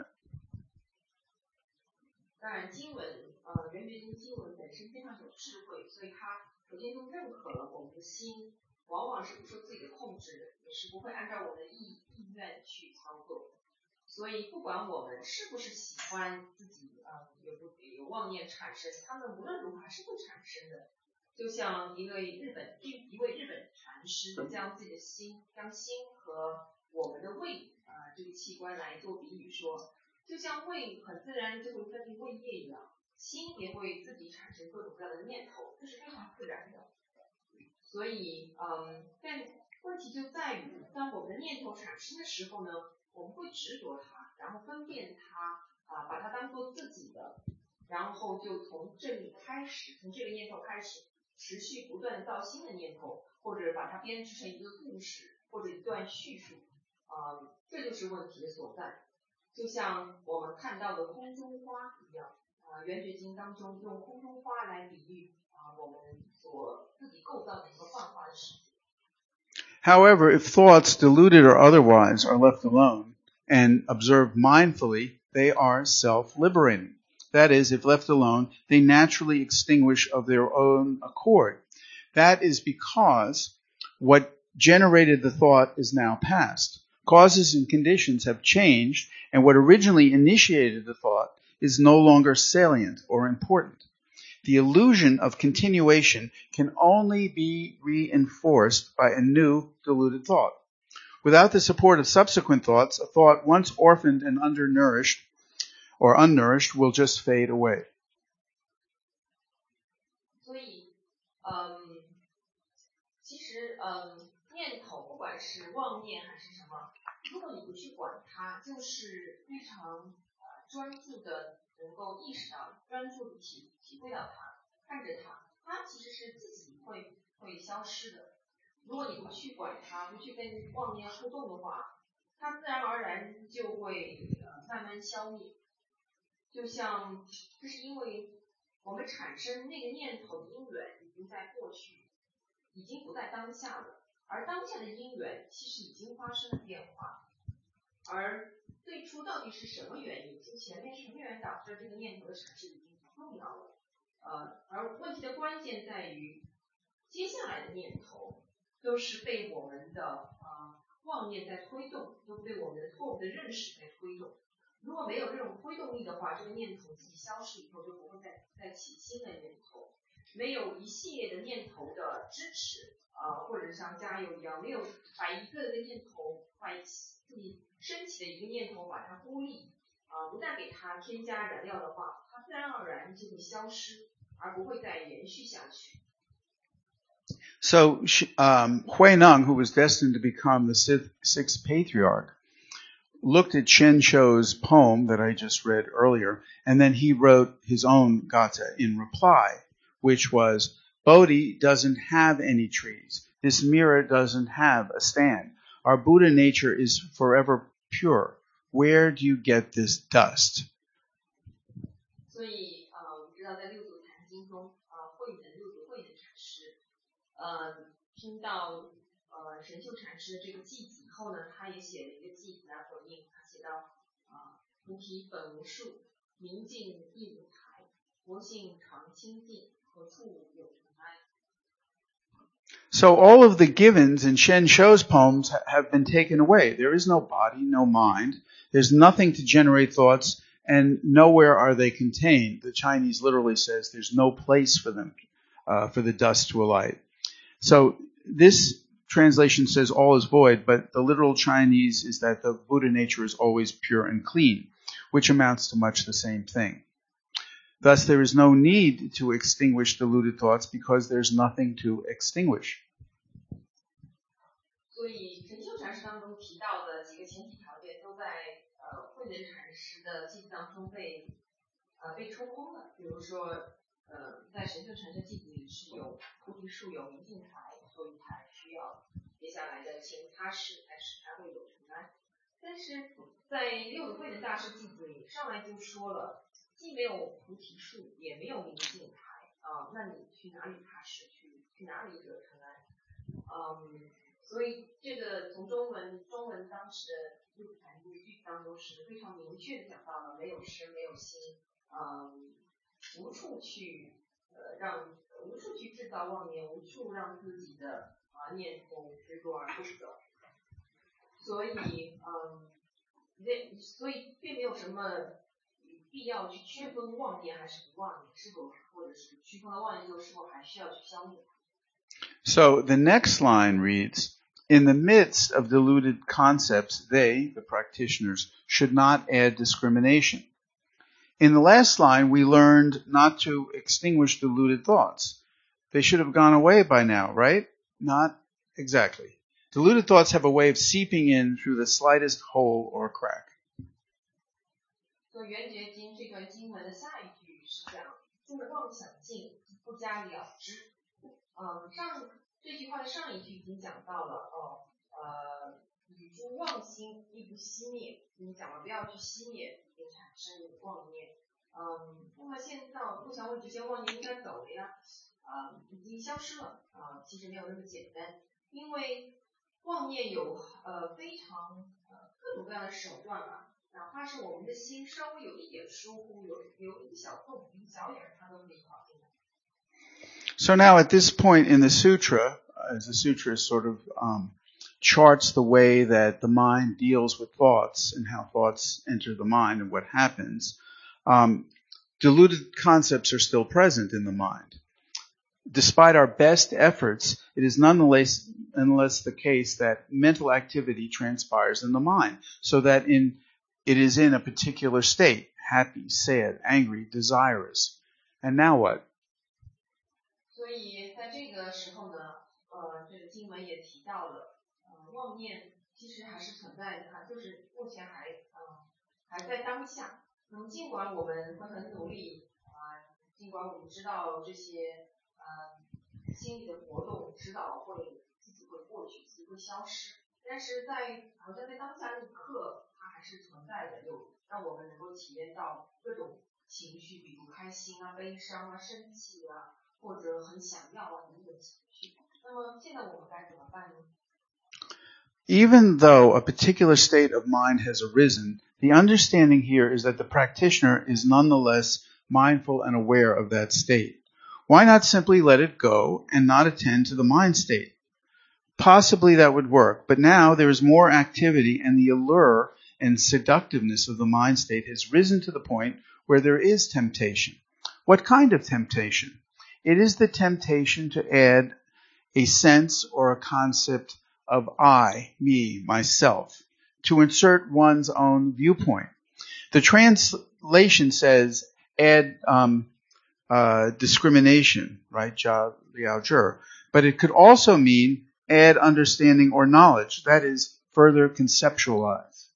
S2: 当然，经文，呃，圆觉经经文本身非常有智慧，所以它首先就认可了我们的心往往是不受自己的控制的，也是不会按照我们的意意愿去操作。所以不管我们是不是喜欢自己，呃，有有妄念产生，他们无论如何还是会产生的。就像一位日本一一位日本禅师将自己的心，将心和我们的胃啊、呃、这个器官来做比喻说，就像胃很自然就会分泌胃液一样，心也会自己产生各种各样的念头，这是非常自然的。所以，嗯，但问题就在于，当我们的念头产生的时候呢，我们会执着它，然后分辨它，啊、呃，把它当做自己的，然后就从这里开始，从这个念头开始。持续不断的造新的念头，或者把它编织成一个故事或者一段叙述，啊、呃，这就是问题的所在。就像我们看到的空中花一样，啊、呃，圆觉经当中用空中花来比喻啊、呃，我们所自己构造的一个幻化的世界。
S1: However, if thoughts, deluded or otherwise, are left alone and observed mindfully, they are self-liberating. That is, if left alone, they naturally extinguish of their own accord. That is because what generated the thought is now past. Causes and conditions have changed, and what originally initiated the thought is no longer salient or important. The illusion of continuation can only be reinforced by a new deluded thought. Without the support of subsequent thoughts, a thought once orphaned and undernourished or unnourished will just fade away.
S2: 所以，嗯，其实，嗯，念头不管是妄念还是什么，如果你不去管它，就是非常呃专注的能够意识到，专注的体体会到它，看着它，它其实是自己会会消失的。如果你不去管它，不去跟妄念互动的话，它自然而然就会呃慢慢消灭。就像，这是因为我们产生那个念头的因缘已经在过去，已经不在当下了，而当下的因缘其实已经发生了变化，而最初到底是什么原因，就前面什么原因导致这个念头的产生已经不重要了，呃，而问题的关键在于接下来的念头都是被我们的呃妄念在推动，都被我们的错误的认识在推动。如果没有这种推动力的话，这个念头自己消失以后就不会再再起新的念头。没有一系列的念头的支持，呃，或者像加油一样，没有把一个个念头，把自己升起的一个念头把它孤立， 呃不但给它添加燃料的话，它自然而然就会消失，而不会再延续下去。
S1: So um, Huineng, who was destined to become the sixth, sixth patriarch, looked at Chen Shou's poem that I just read earlier, and then he wrote his own gatha in reply, which was, Bodhi doesn't have any trees. This mirror doesn't have a stand. Our Buddha nature is forever pure. Where do you get this dust?
S2: 所以，呃，我们知道在六祖坛经中，呃，慧能六祖慧能禅师，呃，听到呃神秀禅师的这个偈子以后呢，他也写了一个偈子来回应。他写到，啊、呃，菩提本无树，明镜亦无台，佛性常清净，何处有尘埃。
S1: So all of the givens in Shen Shou's poems have been taken away. There is no body, no mind. There's nothing to generate thoughts, and nowhere are they contained. The Chinese literally says there's no place for them, uh, for the dust to alight. So this translation says all is void, but the literal Chinese is that the Buddha nature is always pure and clean, which amounts to much the same thing. Thus, there is no need to extinguish deluded thoughts because there's nothing to extinguish.
S2: 所以神秀禅师当中提到的几个前提条件都在呃慧能禅师的偈子当中被呃被抽空了。比如说，呃，在神秀禅师偈子里是有菩提树，有明镜台，所以才需要接下来的勤擦拭，但是才会有尘埃。但是在六祖慧能大师偈子里，上来就说了，既没有菩提树，也没有明镜台啊、呃，那你去哪里擦拭？去去哪里惹尘埃？嗯。所以这个从中文中文当时的六祖坛经的句子当中是非常明确的讲到了没有身没有心，嗯，无处去呃让无处去制造妄念，无处让自己的啊、呃、念头执着而不舍。所以嗯，那所以并没有什么必要去区分妄念还是不妄念，是否或者是区分了妄念之后是否还需要去消灭。
S1: So the next line reads, in the midst of deluded concepts, they, the practitioners, should not add discrimination. In the last line, we learned not to extinguish deluded thoughts. They should have gone away by now, right? Not exactly. Deluded thoughts have a way of seeping in through the slightest hole or crack.
S2: 所以圆觉经这段经文的下一句是讲，住妄想境，不加了之。嗯，上这句话的上一句已经讲到了哦，呃，与诸妄心亦不熄灭，已经讲了不要去熄灭，并产生妄念。嗯，那么现在不想问这些妄念应该走了呀？啊、呃，已经消失了啊、呃，其实没有那么简单，因为妄念有呃非常呃各种各样的手段啊，哪怕是我们的心稍微有一点疏忽，有有一个小洞、一个小眼，它都可以跑进来。
S1: So now at this point in the sutra, as the sutra sort of um, charts the way that the mind deals with thoughts and how thoughts enter the mind and what happens, um, deluded concepts are still present in the mind. Despite our best efforts, it is nonetheless, nonetheless the case that mental activity transpires in the mind, so that in it is in a particular state, happy, sad, angry, desirous. And now what?
S2: 所以在这个时候呢，呃，这个经文也提到了，呃，妄念其实还是存在的，它就是目前还呃还在当下。那么尽管我们会很努力啊、呃，尽管我们知道这些呃心理的活动指导会自己会过去，自己会消失，但是在好像在当下那一刻，它还是存在的，有让我们能够体验到各种情绪，比如开心啊、悲伤啊、生气啊。或者很想要啊等等情绪，那么现在我们该怎么办呢？
S1: Even though a particular state of mind has arisen, the understanding here is that the practitioner is nonetheless mindful and aware of that state. Why not simply let it go and not attend to the mind state? Possibly that would work, but now there is more activity and the allure and seductiveness of the mind state has risen to the point where there is temptation. What kind of temptation? It is the temptation to add a sense or a concept of I, me, myself, to insert one's own viewpoint. The translation says add um, uh, discrimination, right? 加了解. But it could also mean add understanding or knowledge. That is, further conceptualize.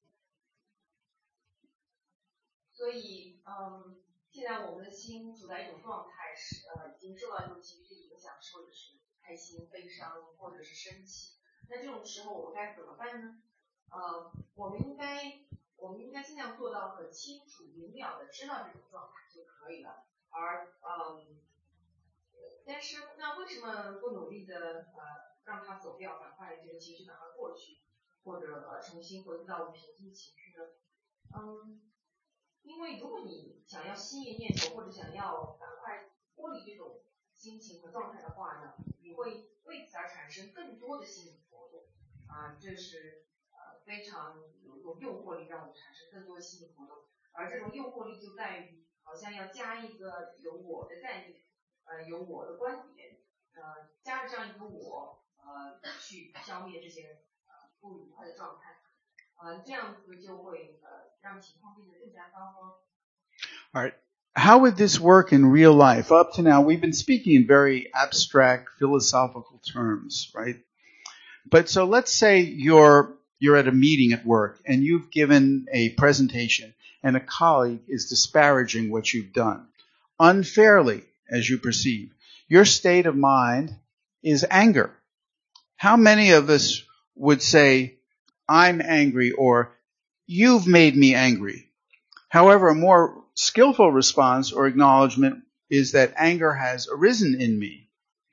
S2: 所以，嗯，既然我们的心处在一种状态是，呃，已经受到一种情绪的影响，或者是开心、悲伤，或者是生气，那这种时候我们该怎么办呢？呃，我们应该，我们应该尽量做到很清楚、明了的知道这种状态就可以了。而，嗯，但是那为什么不努力的呃让它走掉，赶快这个情绪赶快过去，或者呃重新回到平静情绪呢？嗯。因为如果你想要吸引念头，或者想要赶快脱离这种心情和状态的话呢，你会为此而产生更多的心理活动啊，这是呃非常有一种诱惑力，让我们产生更多的心理活动。而这种诱惑力就在于，好像要加一个有我的概念，呃，有我的观点，呃，加上一个我，呃，去消灭这些呃不愉快的状态。呃，这样子就会呃让情况变得更加糟糕。
S1: All right. How would this work in real life? Up to now, we've been speaking in very abstract philosophical terms, right? But so let's say you're you're at a meeting at work and you've given a presentation and a colleague is disparaging what you've done unfairly, as you perceive. Your state of mind is anger. How many of us would say, I'm angry, or you've made me angry? However, a more skillful response or acknowledgement is that anger has arisen in me.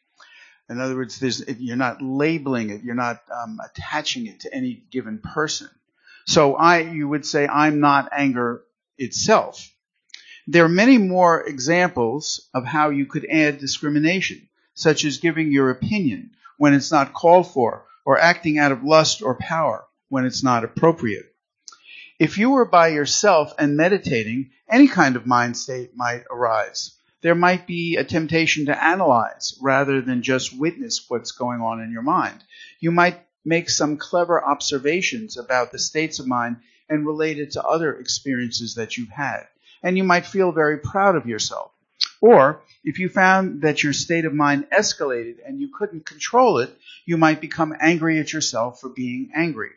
S1: In other words, there's, you're not labeling it, you're not um, attaching it to any given person. So I, you would say, I'm not anger itself. There are many more examples of how you could add discrimination, such as giving your opinion when it's not called for, or acting out of lust or power when it's not appropriate. If you were by yourself and meditating, any kind of mind state might arise. There might be a temptation to analyze rather than just witness what's going on in your mind. You might make some clever observations about the states of mind and relate it to other experiences that you've had. And you might feel very proud of yourself. Or, if you found that your state of mind escalated and you couldn't control it, you might become angry at yourself for being angry.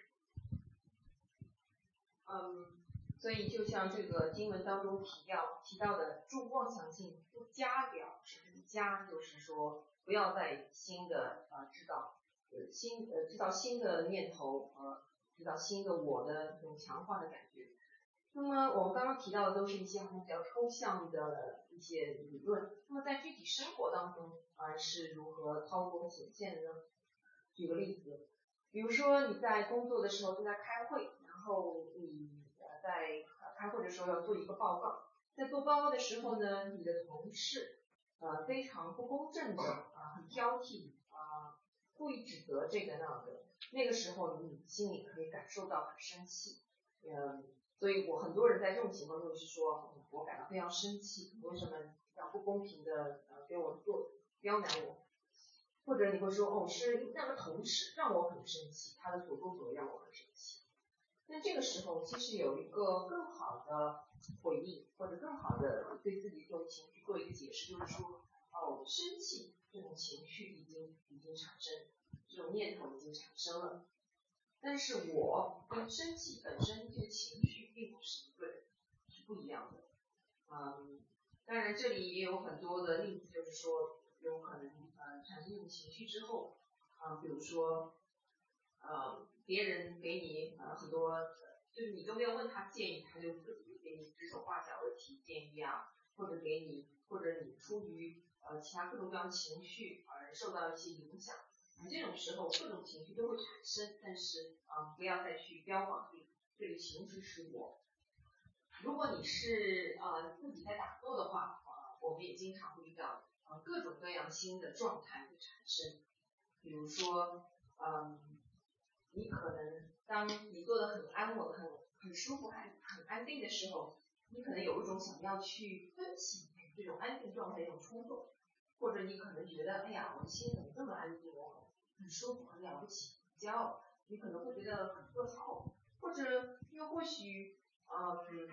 S2: 嗯，所以就像这个经文当中提到提到的，助妄想性不加了，是加就是说不要再新的呃制造呃新呃制造新的念头呃制造新的我的这种强化的感觉。那么我们刚刚提到的都是一些比较抽象的一些理论，那么在具体生活当中啊、呃、是如何操作显现的呢？举个例子，比如说你在工作的时候正在开会，然后你呃在开会的时候要做一个报告，在做报告的时候呢，你的同事呃非常不公正的啊、呃、很挑剔啊、呃、故意指责这个那个，那个时候你心里可以感受到很生气，嗯。所以我很多人在这种情况中是说，我感到非常生气，为什么要不公平的呃给我做刁难我？或者你会说，哦，是那个同事让我很生气，他的所作所为让我很生气。那这个时候其实有一个更好的回应，或者更好的对自己这种情绪做一个解释，就是说，哦，生气这种情绪已经已经产生，这种念头已经产生了。但是我跟生气本身这个情绪并不是一个人，是不一样的。嗯，当然这里也有很多的例子，就是说有可能呃产生这种情绪之后，啊、呃，比如说呃别人给你呃很多，就是你都没有问他建议，他就自己给你指手画脚的提建议啊，或者给你，或者你出于呃其他各种各样的情绪而受到一些影响。这种时候各种情绪都会产生，但是啊、呃，不要再去标榜这这个情绪是我。如果你是呃自己在打坐的话，呃，我们也经常会遇到呃各种各样新的状态会产生。比如说，嗯，你可能当你做的很安稳、很很舒服、很很安定的时候，你可能有一种想要去分析这种安定状态的一种冲动，或者你可能觉得，哎呀，我的心怎么这么安定，我很很舒服，很了不起，很骄傲，你可能会觉得很自豪，或者又或许，嗯，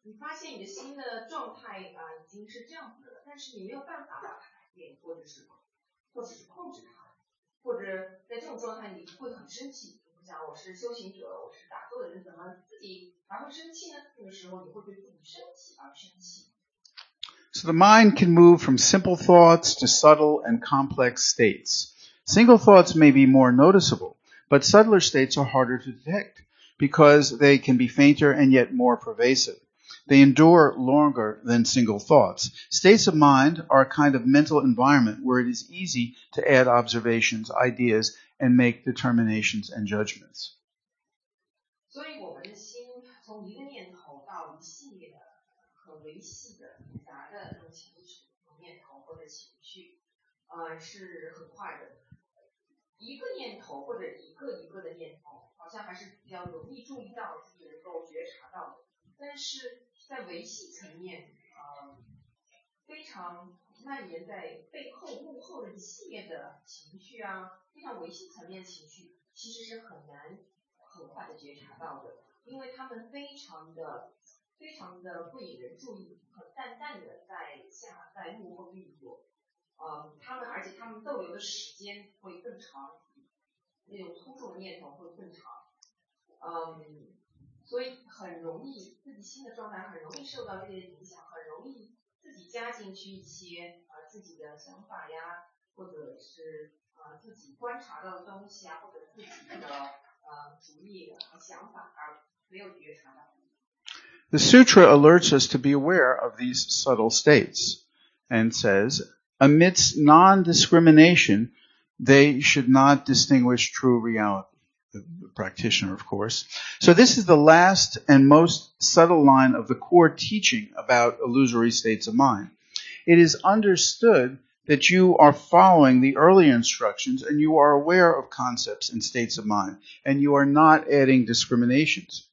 S2: 你发现你的心的状态啊、呃、已经是这样子了，但是你没有办法把它改变，或者是或者是控制它，或者在这种状态你会很生气。你想我是修行者，我是打坐的人，怎么自己还会生气呢？这个时候你会对自己生气而生气。
S1: So the mind can move from simple thoughts to subtle and complex states. Single thoughts may be more noticeable, but subtler states are harder to detect because they can be fainter and yet more pervasive. They endure longer than single thoughts. States of mind are a kind of mental environment where it is easy to add observations, ideas, and make determinations and judgments.
S2: 所以我们的心从一个念头到一系列的很维系的复杂的这种潜意识念头或者情绪，呃，是很快的。一个念头或者一个一个的念头，好像还是比较容易注意到，自己能够觉察到的。但是在维系层面，呃，非常蔓延在背后幕后的一系列的情绪啊，非常维系层面的情绪，其实是很难很快的觉察到的，因为他们非常的非常的不引人注意，很淡淡的在下在幕后运作，呃，他们而且他们逗留的时间会更长，那种突出的念头会更长，嗯，所以很容易自己心的状态很容易受到这些影响，很容易自己加进去一些呃自己的想法呀，或者是呃自己观察到的东西啊，或者自己的呃主意和想法而没有觉察到。
S1: The sutra alerts us to be aware of these subtle states and says, amidst non-discrimination, they should not distinguish true reality. The practitioner, of course. So this is the last and most subtle line of the core teaching about illusory states of mind. It is understood that you are following the earlier instructions and you are aware of concepts and states of mind, and you are not adding discriminations.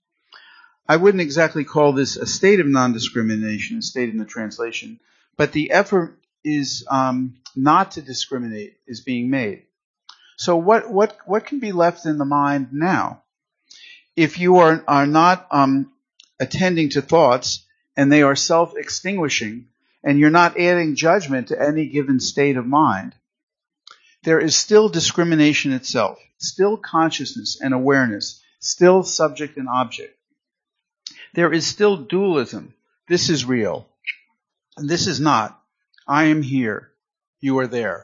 S1: I wouldn't exactly call this a state of non-discrimination, a state in the translation, but the effort is um, not to discriminate is being made. So what, what, what can be left in the mind now? If you are, are not um, attending to thoughts and they are self-extinguishing and you're not adding judgment to any given state of mind, there is still discrimination itself, still consciousness and awareness, still subject and object. There is still dualism. This is real. And this is not. I am here. You are there.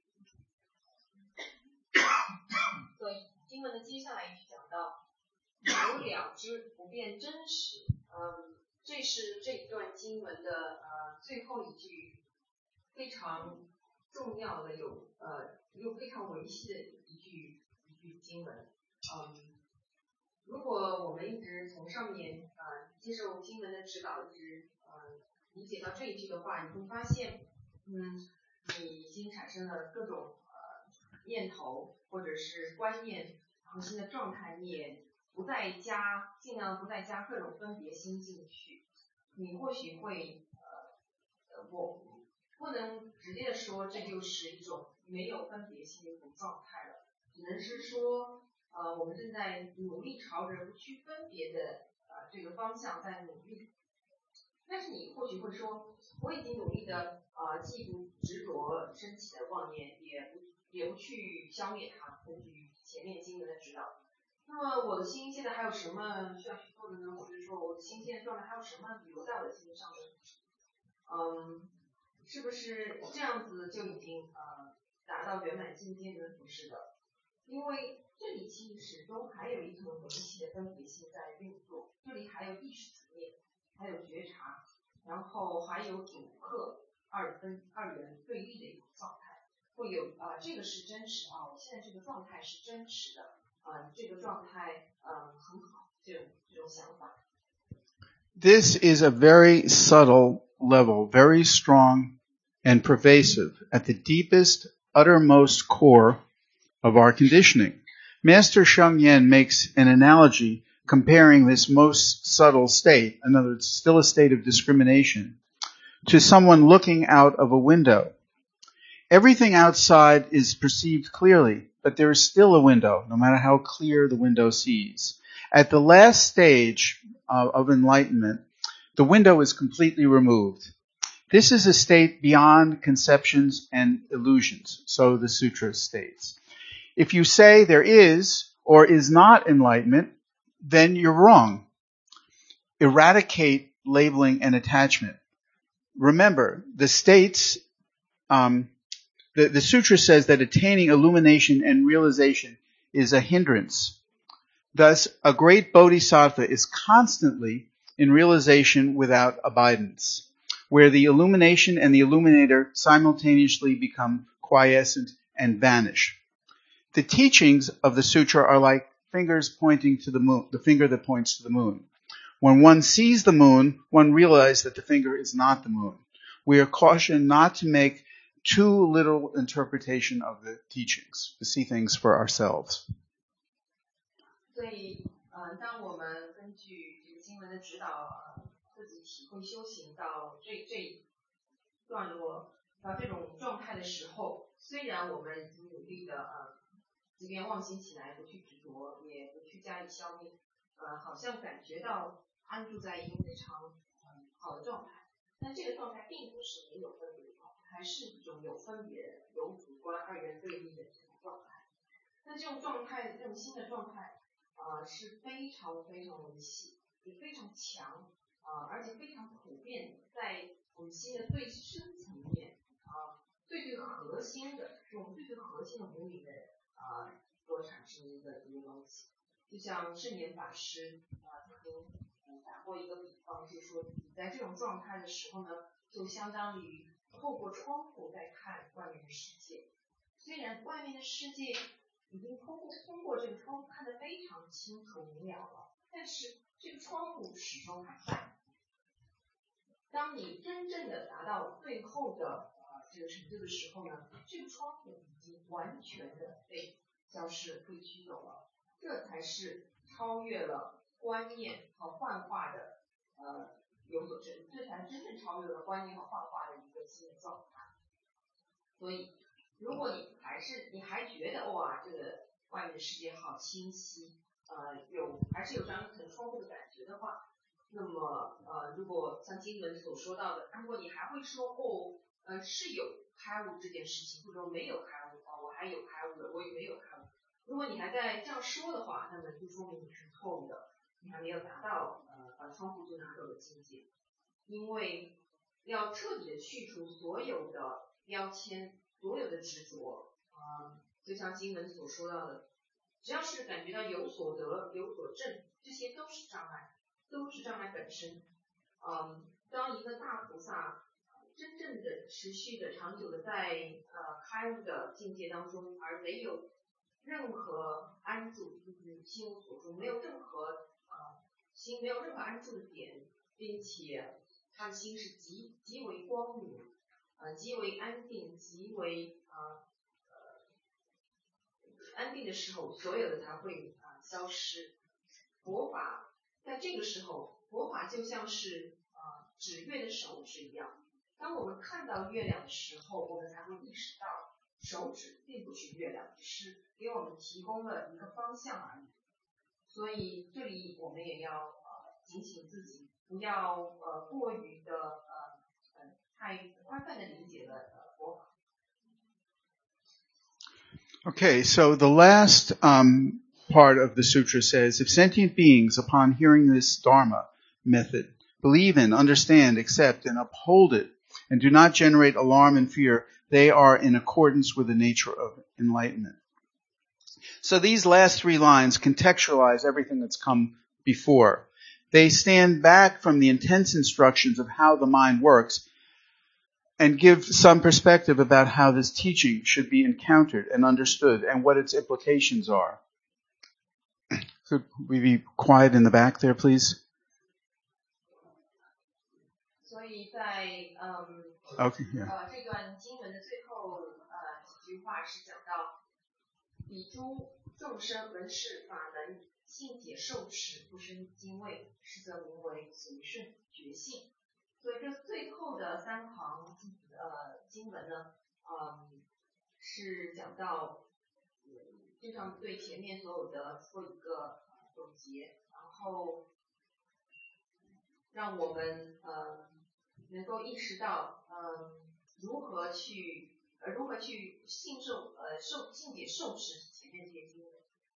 S2: 所以经文的接下来一句讲到，有了知不变真实。嗯，这是这一段经文的呃最后一句非常重要的有呃又非常维系的一句一句经文。嗯，如果我们一直从上面呃接受经文的指导，一直呃理解到这一句的话，你会发现，嗯，你已经产生了各种呃念头或者是观念，然后新的状态，你也不再加，尽量不再加各种分别心进去。你或许会呃，我不能直接的说这就是一种没有分别心的一种状态了，只能是说。呃，我们正在努力朝着不去分别的呃这个方向在努力，但是你或许会说，我已经努力的呃既不执着升起的妄念，也不也不去消灭它，根据前面经文的指导。那么我的心现在还有什么需要去做的呢？或者说我的心现在状态还有什么留在我的心上呢？嗯，是不是这样子就已经呃达到圆满境界呢？不是的，因为这里其实始终还有一层维系的分别心在运作，这里还有意识层面，还有觉察，然后还有主客二分二元对立的一种状态，会有啊、呃、这个是真实啊，我现在这个状态是真实的啊、呃，这个状态呃很好，这种这种想法。
S1: This is a very subtle level, very strong and pervasive at the deepest, uttermost core of our conditioning. Master Sheng Yen makes an analogy comparing this most subtle state, in other words, still a state of discrimination, to someone looking out of a window. Everything outside is perceived clearly, but there is still a window, no matter how clear the window sees. At the last stage uh, of enlightenment, The window is completely removed. This is a state beyond conceptions and illusions, so the sutra states. If you say there is or is not enlightenment, then you're wrong. Eradicate labeling and attachment. Remember, the states, um, the, the sutra says that attaining illumination and realization is a hindrance. Thus, a great bodhisattva is constantly in realization without abidance, where the illumination and the illuminator simultaneously become quiescent and vanish. The teachings of the sutra are like fingers pointing to the moon, the finger that points to the moon. When one sees the moon, one realizes that the finger is not the moon. We are cautioned not to make too little interpretation of the teachings, to see things for ourselves.
S2: 所以，呃，当我们根据这个经文的指导，呃，自己体会修行到这这一段落，到这种状态的时候，虽然我们已经努力的，呃，即便忘心起来，不去执着，也不去加以消灭，呃，好像感觉到安住在一个非常嗯好的状态，但这个状态并不是没有分别的状态，还是一种有分别、有主观二元对立的这种状态。那这种状态，这种新的状态。呃，是非常非常微细，也非常强，呃，而且非常普遍，在我们心的最深层面，啊、呃，最最核心的，是我们最最核心的无名的，啊、呃，所产生的一个一个东西。就像圣严法师，啊、呃，曾经嗯打过一个比方，就是说你在这种状态的时候呢，就相当于透过窗户在看外面的世界，虽然外面的世界。已经通过通过这个窗户看得非常清楚明了了，但是这个窗户始终还在。当你真正的达到最后的呃这个成就的时候呢，这个窗户已经完全的被消失被驱走了，这才是超越了观念和幻化的呃有所真，这才真正超越了观念和幻化的一个新的状态。所以。如果你还是你还觉得哇，这个外面的世界好清晰，呃，有还是有这样一层窗户的感觉的话，那么呃，如果像经文所说到的，如果你还会说哦，呃，是有开悟这件事情，或者说没有开悟啊，我还有开悟的，我也没有开悟。如果你还在这样说的话，那么就说明你是错误的，你还没有达到呃把窗户就拿走的境界，因为要彻底的去除所有的标签。所有的执着，呃，就像经文所说到的，只要是感觉到有所得、有所证，这些都是障碍，都是障碍本身。嗯，当一个大菩萨真正的、持续的、长久的在呃开悟的境界当中，而没有任何安住，就是心无所住，没有任何呃心没有任何安住的点，并且他的心是极极为光明。呃，极为安定，极为呃呃安定的时候，所有的才会啊、呃、消失。佛法在这个时候，佛法就像是呃指月的手指一样。当我们看到月亮的时候，我们才会意识到手指并不是月亮，只是给我们提供了一个方向而已。所以这里我们也要呃警醒自己，不要呃过于的呃。
S1: Okay, so the last um, part of the sutra says, if sentient beings, upon hearing this Dharma method, believe in, understand, accept, and uphold it, and do not generate alarm and fear, they are in accordance with the nature of enlightenment. So these last three lines contextualize everything that's come before. They stand back from the intense instructions of how the mind works and give some perspective about how this teaching should be encountered and understood and what its implications are. Could we be quiet in the back there, please?
S2: 所以在嗯
S1: okay, yeah.
S2: 呃这段经文的最后呃几句话是讲到，彼诸众生闻是法门，信解受持，不生敬畏，是则名为随顺觉性。所以这最后的三行呃经文呢，嗯，是讲到，嗯，就像对前面所有的做一个总结，然后让我们呃能够意识到呃如何去呃如何去信受呃受信解受持前面这些经文。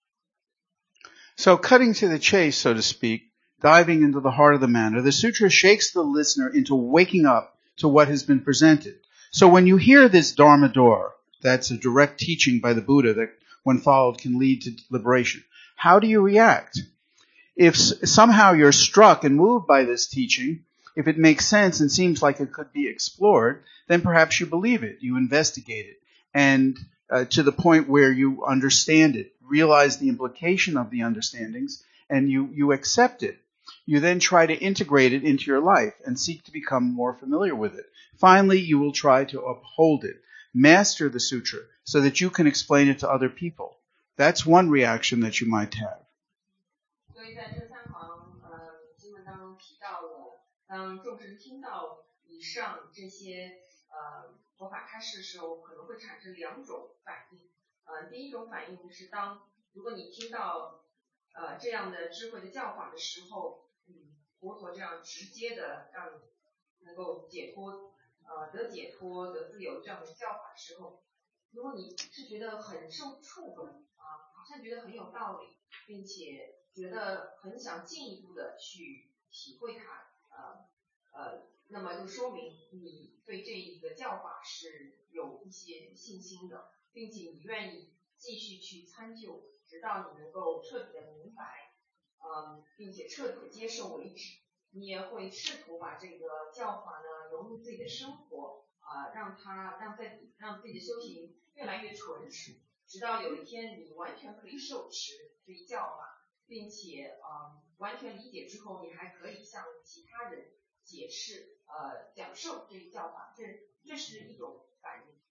S1: So cutting to the chase, so to speak, diving into the heart of the matter, the sutra shakes the listener into waking up to what has been presented. So when you hear this Dharma door, that's a direct teaching by the Buddha that when followed can lead to liberation, how do you react? If somehow you're struck and moved by this teaching, if it makes sense and seems like it could be explored, then perhaps you believe it, you investigate it, and uh, to the point where you understand it, realize the implication of the understandings, and you, you accept it. You then try to integrate it into your life and seek to become more familiar with it. Finally, you will try to uphold it, master the sutra, so that you can explain it to other people. That's one reaction that you might have.
S2: 所以在这三行呃经文当中提到了，当众生听到以上这些呃佛法开示的时候，可能会产生两种反应。呃，第一种反应是当如果你听到呃这样的智慧的教法的时候，嗯，佛陀这样直接的让你能够解脱，呃得解脱得自由这样的教法的时候，如果你是觉得很受触动啊、呃，好像觉得很有道理，并且觉得很想进一步的去体会它，呃呃，那么就说明你对这一个教法是有一些信心的，并且你愿意继续去参究，直到你能够彻底的明白，嗯，并且彻底的接受为止。你也会试图把这个教法呢融入自己的生活，啊、呃，让它让在让自己的修行越来越纯实，直到有一天你完全可以受持这一教法，并且呃完全理解之后，你还可以向其他人解释呃讲授这一教法，这这是一种反应。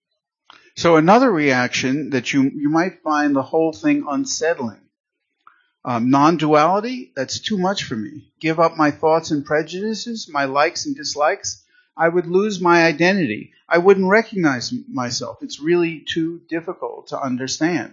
S1: So another reaction that you you might find the whole thing unsettling. Um, non-duality, that's too much for me. Give up my thoughts and prejudices, my likes and dislikes. I would lose my identity. I wouldn't recognize myself. It's really too difficult to understand.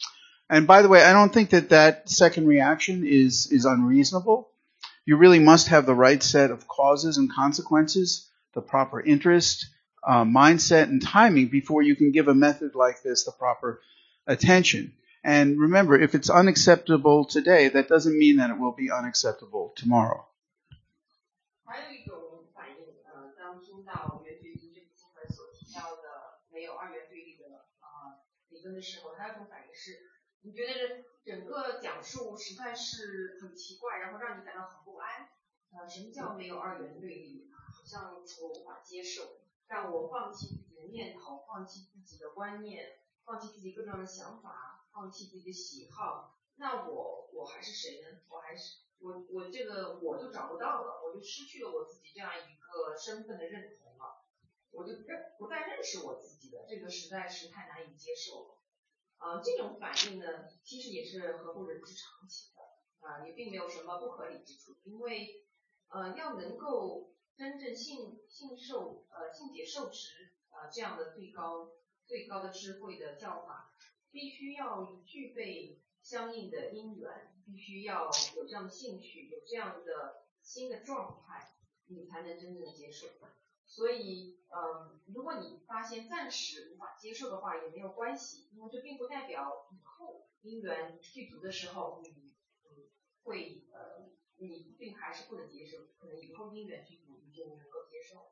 S1: And by the way, I don't think that that second reaction is, is unreasonable. You really must have the right set of causes and consequences, the proper interest, uh, mindset, and timing before you can give a method like this the proper attention. And remember, if it's unacceptable today, that doesn't mean that it will be unacceptable tomorrow.
S2: 还有一种反应，呃，当听到圆觉经这个经文所提到的没有二元对立的呃理论的时候，还有一种反应是，你觉得这整个讲述实在是很奇怪，然后让你感到很不安。呃，什么叫没有二元对立？好像我无法接受，让我放弃自己的念头，放弃自己的观念，放弃自己各种的想法，放弃自己的喜好。那我我还是谁呢？我还是我我这个我就找不到了，我就失去了我自己这样一个身份的认同了，我就不再认识我自己了，这个实在是太难以接受了。呃，这种反应呢，其实也是合乎人之常情的，啊、呃，也并没有什么不合理之处，因为呃，要能够真正信信受呃信解受持呃这样的最高最高的智慧的教法，必须要具备相应的因缘，必须要有这样的兴趣，有这样的新的状态，你才能真正接受。所以，嗯，如果你发现暂时无法接受的话，也没有关系，因为这并不代表以后因缘具足的时候，你嗯会呃你并还是不能接受，可能以后因缘具足你就能够接受。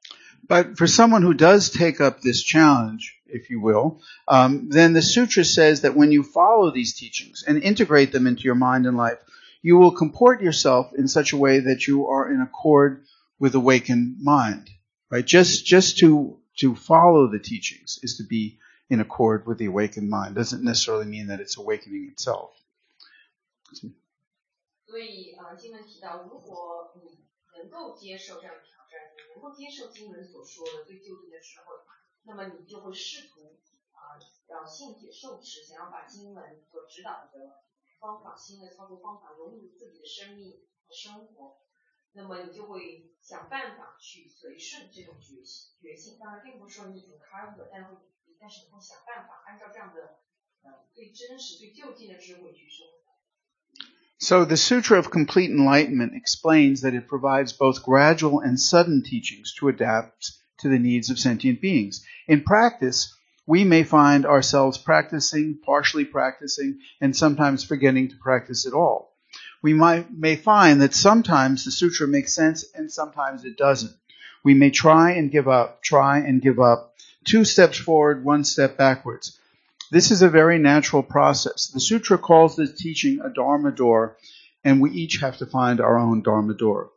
S1: But for someone who does take up this challenge, if you will, um, then the sutra says that when you follow these teachings and integrate them into your mind and life, you will comport yourself in such a way that you are in accord with awakened mind. Right? Just just to to follow the teachings is to be in accord with the awakened mind. Doesn't necessarily mean that it's awakening itself.
S2: 所以呃，经文提到，如果你能够接受这样的挑战，你能够接受经文所说的最究竟的智慧，那么你就会试图啊、呃，要信解受持，想要把经文所指导的方法、新的操作方法融入自己的生命和生活。那么你就会想办法去随顺这种觉觉性，当然并不是说你已经开悟了，但会但是你会想办法按照这样的呃最真实、最就近的智慧去生活。
S1: So the Sutra of Complete Enlightenment explains that it provides both gradual and sudden teachings to adapt to the needs of sentient beings. In practice, we may find ourselves practicing, partially practicing, and sometimes forgetting to practice at all. We might, may find that sometimes the sutra makes sense and sometimes it doesn't. We may try and give up, try and give up, two steps forward, one step backwards. This is a very natural process. The sutra calls this teaching a Dharma door, and we each have to find our own Dharma door.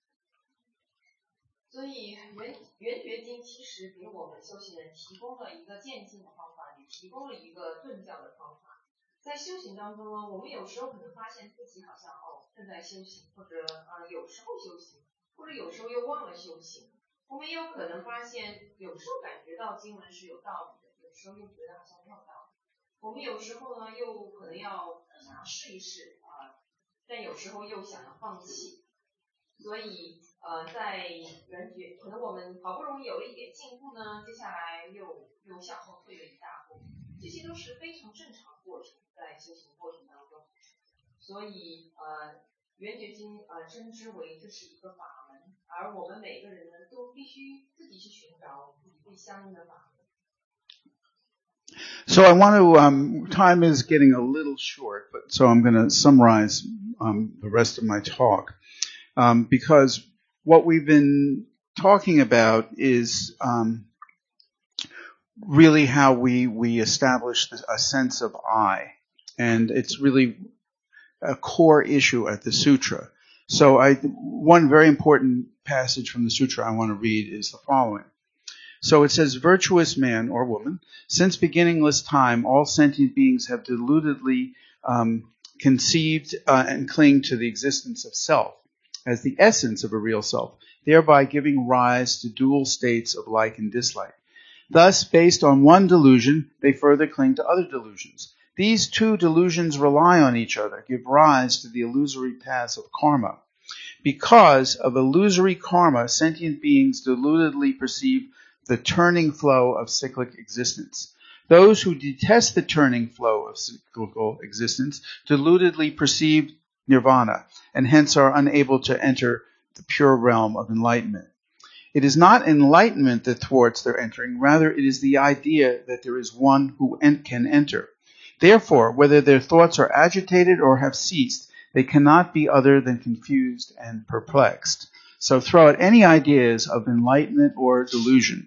S2: 所以圆圆觉经其实给我们修行人提供了一个渐进的方法，也提供了一个顿教的方法。在修行当中呢，我们有时候可能发现自己好像哦正在修行，或者呃有时候修行，或者有时候又忘了修行。我们也有可能发现，有时候感觉到经文是有道理的，有时候又觉得好像没有道理。我们有时候呢又可能要想要试一试啊、呃，但有时候又想要放弃。所以呃，在圆觉，可能我们好不容易有了一点进步呢，接下来又又向后退了一大步，这些都是非常正常的过程，在修行过程当中。所以呃，圆觉经呃称之为这是一个法门，而我们每个人呢都必须自己去寻找自己最相应的法门。
S1: So I want to, um, time is getting a little short, but so I'm going to summarize um, the rest of my talk. Um, because what we've been talking about is um, really how we, we establish this, a sense of I. And it's really a core issue at the sutra. So I, one very important passage from the sutra I want to read is the following. So it says, virtuous man or woman, since beginningless time, all sentient beings have deludedly um, conceived uh, and cling to the existence of self as the essence of a real self, thereby giving rise to dual states of like and dislike. Thus, based on one delusion, they further cling to other delusions. These two delusions rely on each other, give rise to the illusory paths of karma. Because of illusory karma, sentient beings deludedly perceive the turning flow of cyclic existence. Those who detest the turning flow of cyclical existence deludedly perceive nirvana, and hence are unable to enter the pure realm of enlightenment. It is not enlightenment that thwarts their entering, rather it is the idea that there is one who en- can enter. Therefore, whether their thoughts are agitated or have ceased, they cannot be other than confused and perplexed. So throw out any ideas of enlightenment or delusion.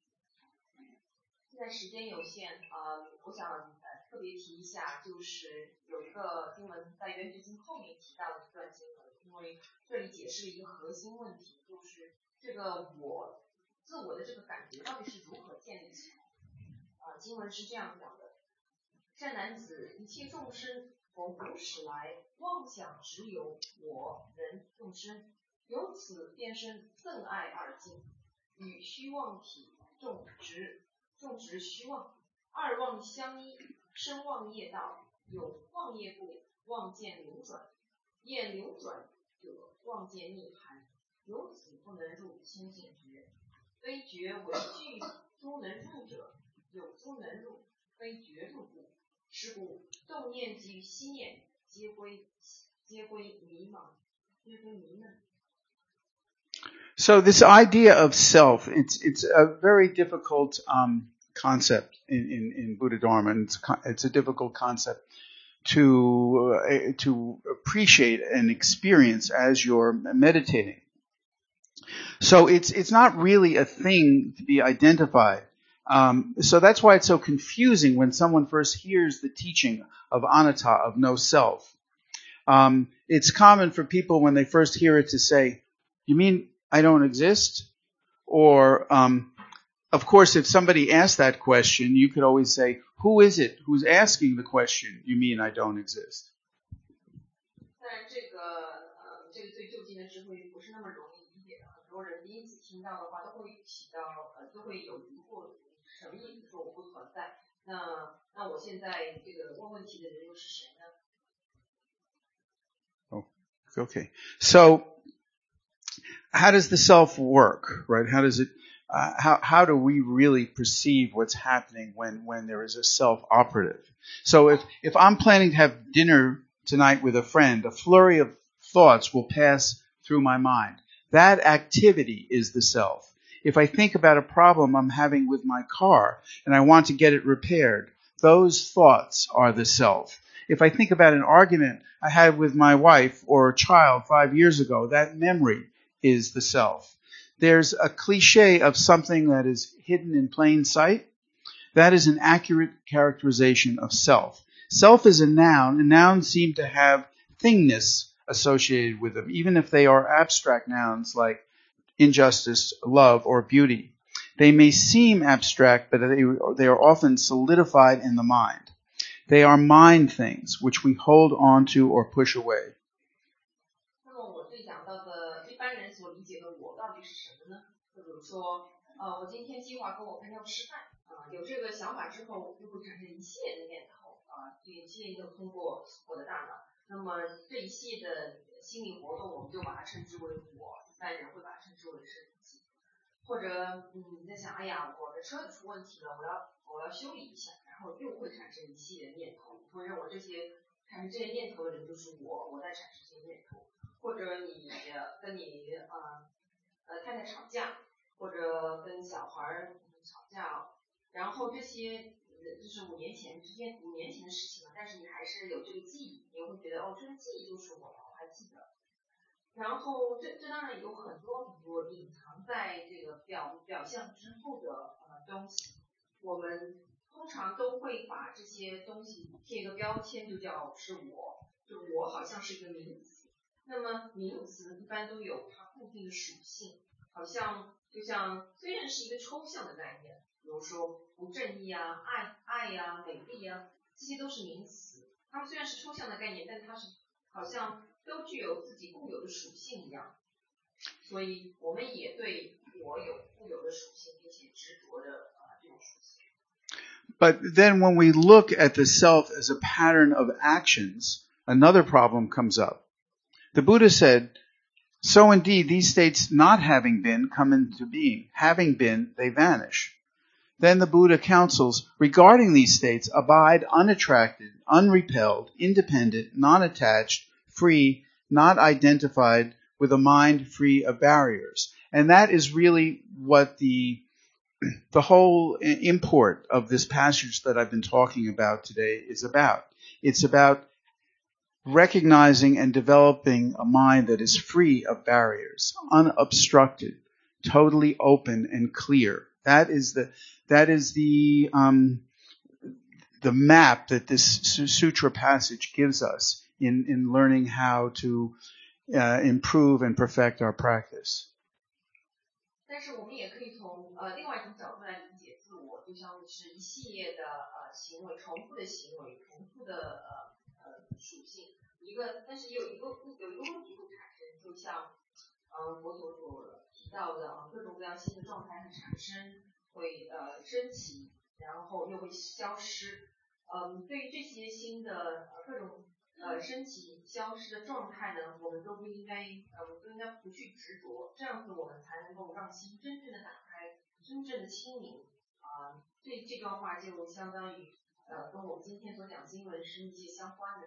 S2: 现在时间有限，呃，我想呃特别提一下，就是有一个经文在圆觉经后面提到的一段经文，因为这里解释了一个核心问题，就是这个我自我的这个感觉到底是如何建立起来的。啊、呃，经文是这样讲的：善男子，一切众生从无始来，妄想只有我人众生，由此便生憎爱二境，与虚妄体种植种植虚妄，二妄相依，生妄业道，有妄业故，妄见流转，业流转者，妄见涅槃，由此不能入清净觉，非觉为具诸能入者，有诸能入，非觉入故。是故动念及息念，皆归皆归迷茫，皆归迷闷。
S1: So this idea of self, it's it's a very difficult um, concept in, in, in Buddha Dharma, and it's, it's a difficult concept to uh, to appreciate and experience as you're meditating. So it's it's not really a thing to be identified. Um, so that's why it's so confusing when someone first hears the teaching of anatta, of no self. Um, it's common for people when they first hear it to say, "You mean I don't exist?" Or, um, of course, if somebody asked that question, you could always say, "Who is it who's asking the question? You mean I don't exist?"
S2: 当然，这个呃，这个最究竟的智慧不是那么容易理解的。很多人第一次听到的话，都会起到呃，都会有疑惑。什么意思？说我不存在？那那我现在这个问问题的人又是谁呢？
S1: Oh, okay. So, how does the self work, right? How does it? Uh, how how do we really perceive what's happening when when there is a self operative? So if if I'm planning to have dinner tonight with a friend, a flurry of thoughts will pass through my mind. That activity is the self. If I think about a problem I'm having with my car and I want to get it repaired, those thoughts are the self. If I think about an argument I had with my wife or child five years ago, that memory is the self. There's a cliche of something that is hidden in plain sight. That is an accurate characterization of self. Self is a noun, and nouns seem to have thingness associated with them, even if they are abstract nouns like injustice, love, or beauty. They may seem abstract, but they, they are often solidified in the mind. They are mind things, which we hold on to or push away.
S2: 那么我最讲到的一般人所理解的我到底是什么呢？就比如说，呃，我今天计划跟我朋友吃饭，啊、呃，有这个想法之后，就会产生一系列的念头，啊、呃，这一系列就通过我的大脑。那么这一系列的心理活动，我们就把它称之为我，一般人会把它称之为身体。或者，嗯，你在想，哎呀，我的车子出问题了，我要我要修理一下，然后又会产生一系列念头，你会认为这些产生这些念头的人就是我，我在产生这些念头。或者你跟你呃呃太太吵架，或者跟小孩吵架，然后这些就是五年前之间五年前的事情了，但是你还是有这个记忆，你会觉得哦，这个记忆就是我，我还记得。然后这这当然有很多很多隐藏在这个表表象之后的呃东西，我们通常都会把这些东西贴一个标签，就叫是我，就我好像是一个名词。那么名词一般都有它固定的属性，好像就像虽然是一个抽象的概念，比如说不正义啊、爱爱呀、啊、美丽啊，这些都是名词。它们虽然是抽象的概念，但它是好像都具有自己固有的属性一样。所以我们也对我有固有的属性，并且执着的呃这种属性。
S1: But then when we look at the self as a pattern of actions, another problem comes up. The Buddha said, so indeed these states not having been come into being. Having been, they vanish. Then the Buddha counsels, regarding these states, abide unattracted, unrepelled, independent, non-attached, free, not identified with a mind free of barriers. And that is really what the the whole import of this passage that I've been talking about today is about. It's about recognizing and developing a mind that is free of barriers, unobstructed, totally open and clear. That is the that is the um, the map that this sutra passage gives us in in learning how to uh, improve and perfect our practice.
S2: 但是我们也可以从呃另外一种角度来理解自我，就像是一系列的呃行为，重复的行为，重复的呃呃属性。一个，但是有一个有一个问题会产生，就像呃佛陀所提到的啊，各种各样新的状态会产生，会呃升起，然后又会消失。嗯，对于这些新的呃各种呃升起消失的状态呢，我们都不应该呃我们都应该不去执着，这样子我们才能够让心真正的打开，真正的清明。啊、呃，这这段话就相当于呃跟我们今天所讲经文是密切相关的。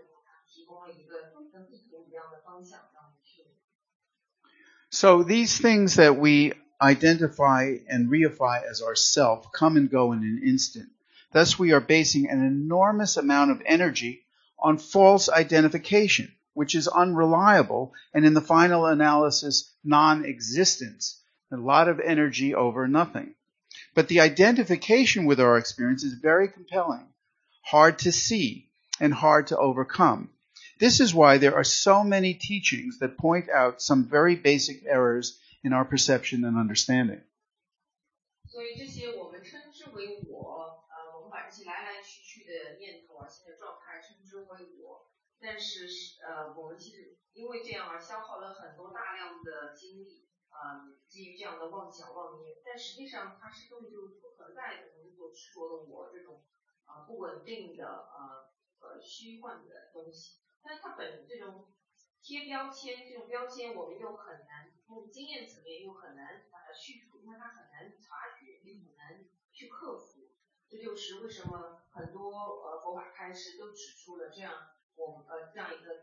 S1: So these things that we identify and reify as ourself come and go in an instant. Thus we are basing an enormous amount of energy on false identification, which is unreliable and in the final analysis non-existent. A lot of energy over nothing. But the identification with our experience is very compelling, hard to see, and hard to overcome. This is why there are so many teachings that point out some very basic errors in our perception and understanding.
S2: 所以这些我们称之为我，呃，我们把这些来来去去的念头啊、新的状态称之为我。但是，呃，我们其实因为这样而消耗了很多大量的精力，啊、呃，基于这样的妄想妄念。但实际上，它是根本就不存在的，我们所执着的我这种啊、呃、不稳定的呃呃虚幻的东西。但是它本这种贴标签，这种标签我们又很难从经验层面又很难把它去除，因为它很难察觉，也很难去克服。这就是为什么很多呃佛法开示都指出了这样我们呃这样一个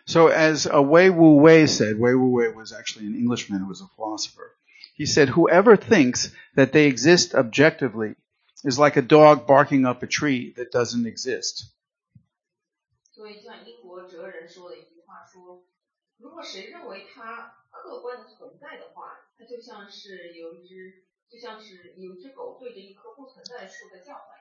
S1: So as uh, Wei Wu Wei said, Wei Wu Wei was actually an Englishman who was a philosopher. He said, whoever thinks that they exist objectively is like a dog barking up a tree that doesn't exist.
S2: 所以像英国哲人说的一句话说，如果谁认为它客观的存在的话，它就像是有一只就像是有一只狗对着一棵不存在的树在叫唤。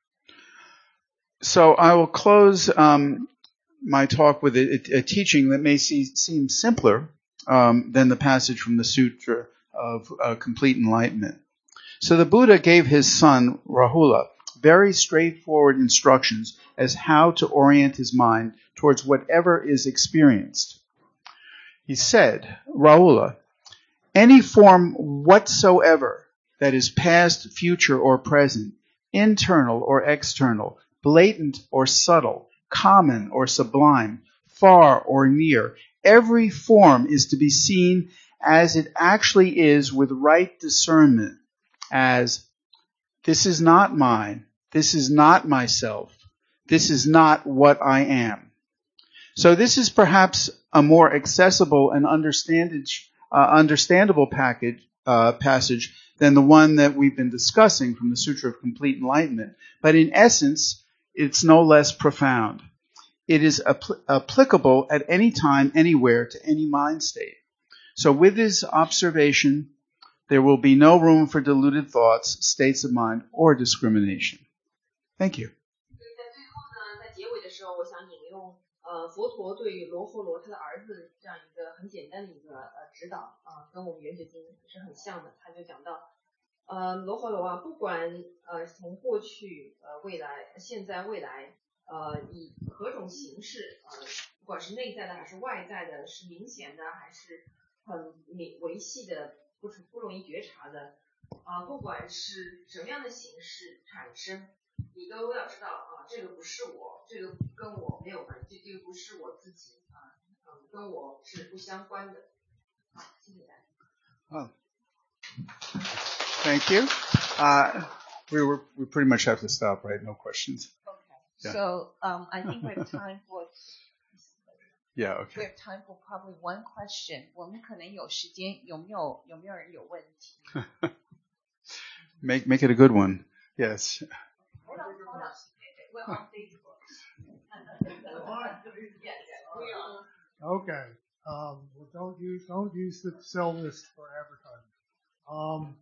S1: So I will close um, my talk with a, a teaching that may see, seem simpler um, than the passage from the Sutra of uh, Complete Enlightenment. So the Buddha gave his son, Rahula, very straightforward instructions as how to orient his mind towards whatever is experienced. He said, Rahula, any form whatsoever that is past, future, or present, internal or external, blatant or subtle, common or sublime, far or near, every form is to be seen as it actually is with right discernment, as this is not mine, this is not myself, this is not what I am. So this is perhaps a more accessible and uh, understandable package, uh, passage than the one that we've been discussing from the Sutra of Complete Enlightenment. But in essence, it's no less profound. It is apl- applicable at any time, anywhere, to any mind state. So with this observation, there will be no room for deluded thoughts, states of mind, or discrimination. Thank you.
S2: 在最后呢，在结尾的时候，我想引用呃佛陀对罗睺罗他的儿子这样一个很简单的一个呃指导啊、呃，跟我们圆觉经是很像的。他就讲到，呃罗睺罗啊，不管呃从过去呃未来现在未来呃以何种形式呃不管是内在的还是外在的，是明显的还是很维维系的，不不容易觉察的啊、呃，不管是什么样的形式产生。你都要知道啊，这个不是我，这个跟我没有关系，这个不是我自己啊，嗯，跟我是不相关的。好，谢谢大家。
S1: Oh. Thank you. Uh, we were we pretty much have to stop, right? No questions.
S3: Okay.
S1: Yeah.
S3: So um, I think we have time for.
S1: Yeah. Okay.
S3: We have time for probably one question. 我们可能有时间，有没有有没有人有问题
S1: make make it a good one. Yes.
S3: Hold on, hold on. We're on Facebook. Yes, we are.
S4: Okay. Um, well, don't use don't use the cell list for advertising. Um,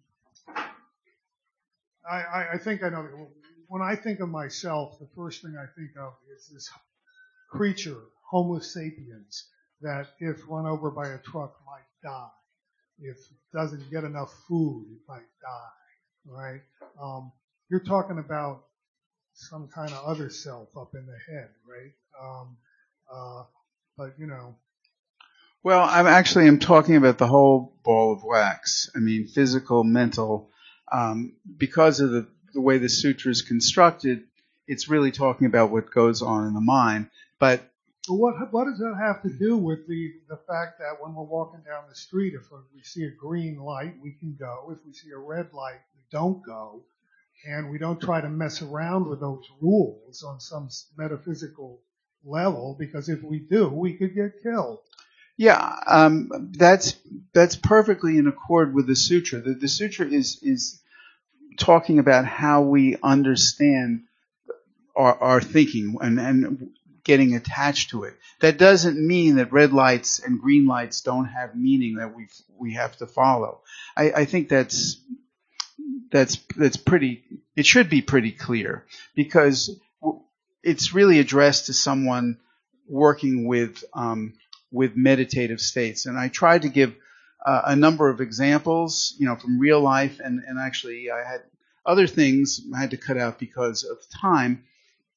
S4: I, I, I think I know. When I think of myself, the first thing I think of is this creature, Homo sapiens, that if run over by a truck might die. If it doesn't get enough food, it might die. Right? Um, you're talking about some kind of other self up in the head, right? Um, uh, but you know.
S1: Well, I'm actually I'm talking about the whole ball of wax. I mean, physical, mental. Um, because of the, the way the sutra is constructed, it's really talking about what goes on in the mind. But
S4: But what what does that have to do with the the fact that when we're walking down the street, if we see a green light, we can go. If we see a red light, we don't go. And we don't try to mess around with those rules on some metaphysical level, because if we do, we could get killed.
S1: Yeah, um, that's that's perfectly in accord with the sutra. The, the sutra is is talking about how we understand our, our thinking and, and getting attached to it. That doesn't mean that red lights and green lights don't have meaning that we we have to follow. I, I think that's that's that's pretty. It should be pretty clear, because it's really addressed to someone working with um, with meditative states. And I tried to give uh, a number of examples, you know, from real life, and, and actually I had other things I had to cut out because of time.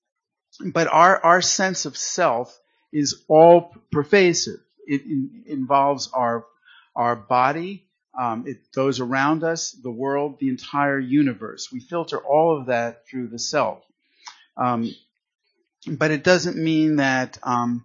S1: But our, our sense of self is all pervasive. It in, involves our our body, um, it, those around us, the world, the entire universe. We filter all of that through the self. Um, but it doesn't mean that um,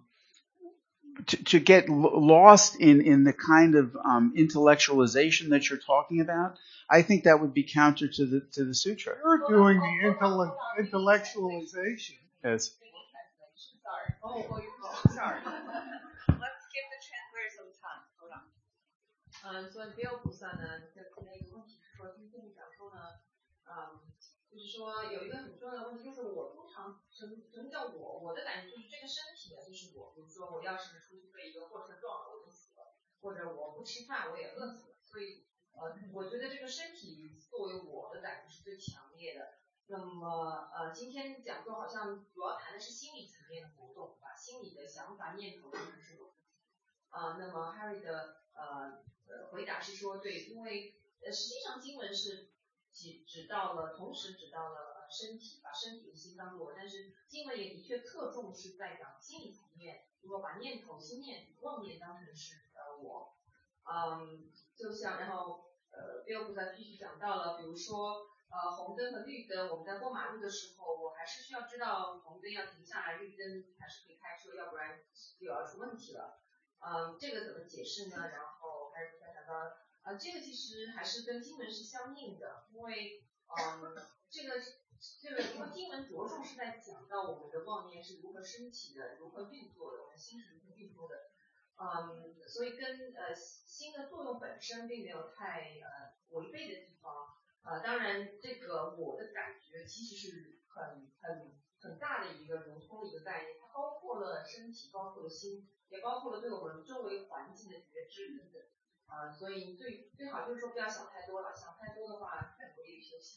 S1: to, to get lost in, in the kind of um, intellectualization that you're talking about. I think that would be counter to the to the sutra.
S4: You're doing the intellect, intellectualization.
S1: Yes.
S3: Sorry.
S2: Oh, oh, oh.
S3: Sorry. Let's give the translator some time. Hold on.
S2: 嗯，所以比丘菩萨呢，在提了一个问题是说，今天讲说呢，嗯，就是说有一个很重要的问题，就是我通常什么什么叫我？我的感觉就是这个身体呢，就是我。比如说我要是出去被一个货车撞了，我就死了，或者我不吃饭我也饿死了。所以呃，我觉得这个身体作为我的感觉是最强烈的。那么呃，今天讲座好像主要谈的是心理层面的活动，把心理的想法念头当成是我自己。啊、呃，那么 Harry 的呃呃回答是说，对，因为呃实际上经文是指指到了，同时指到了呃身体，把身体的心当做我，但是经文也的确侧重是在讲心理层面，如果把念头、心念、妄念当成是呃我，嗯，就像然后呃比丘菩萨继续讲到了，比如说。呃，红灯和绿灯，我们在过马路的时候，我还是需要知道红灯要停下来，绿灯还是可以开车，要不然就要出问题了。嗯，这个怎么解释呢？然后还是再讲到，呃，这个其实还是跟经文是相应的，因为，嗯，这个这个因为经文着重是在讲到我们的妄念是如何升起的，如何运作的，我们心是如何运作的。嗯，所以跟呃心的作用本身并没有太呃违背的地方。呃，当然，这个我的感觉其实是很很很大的一个融通的一个概念，它包括了身体，包括了心，也包括了对我们周围环境的觉知等等。啊、呃，所以最最好就是说不要想太多了，想太多的话很不利于修行。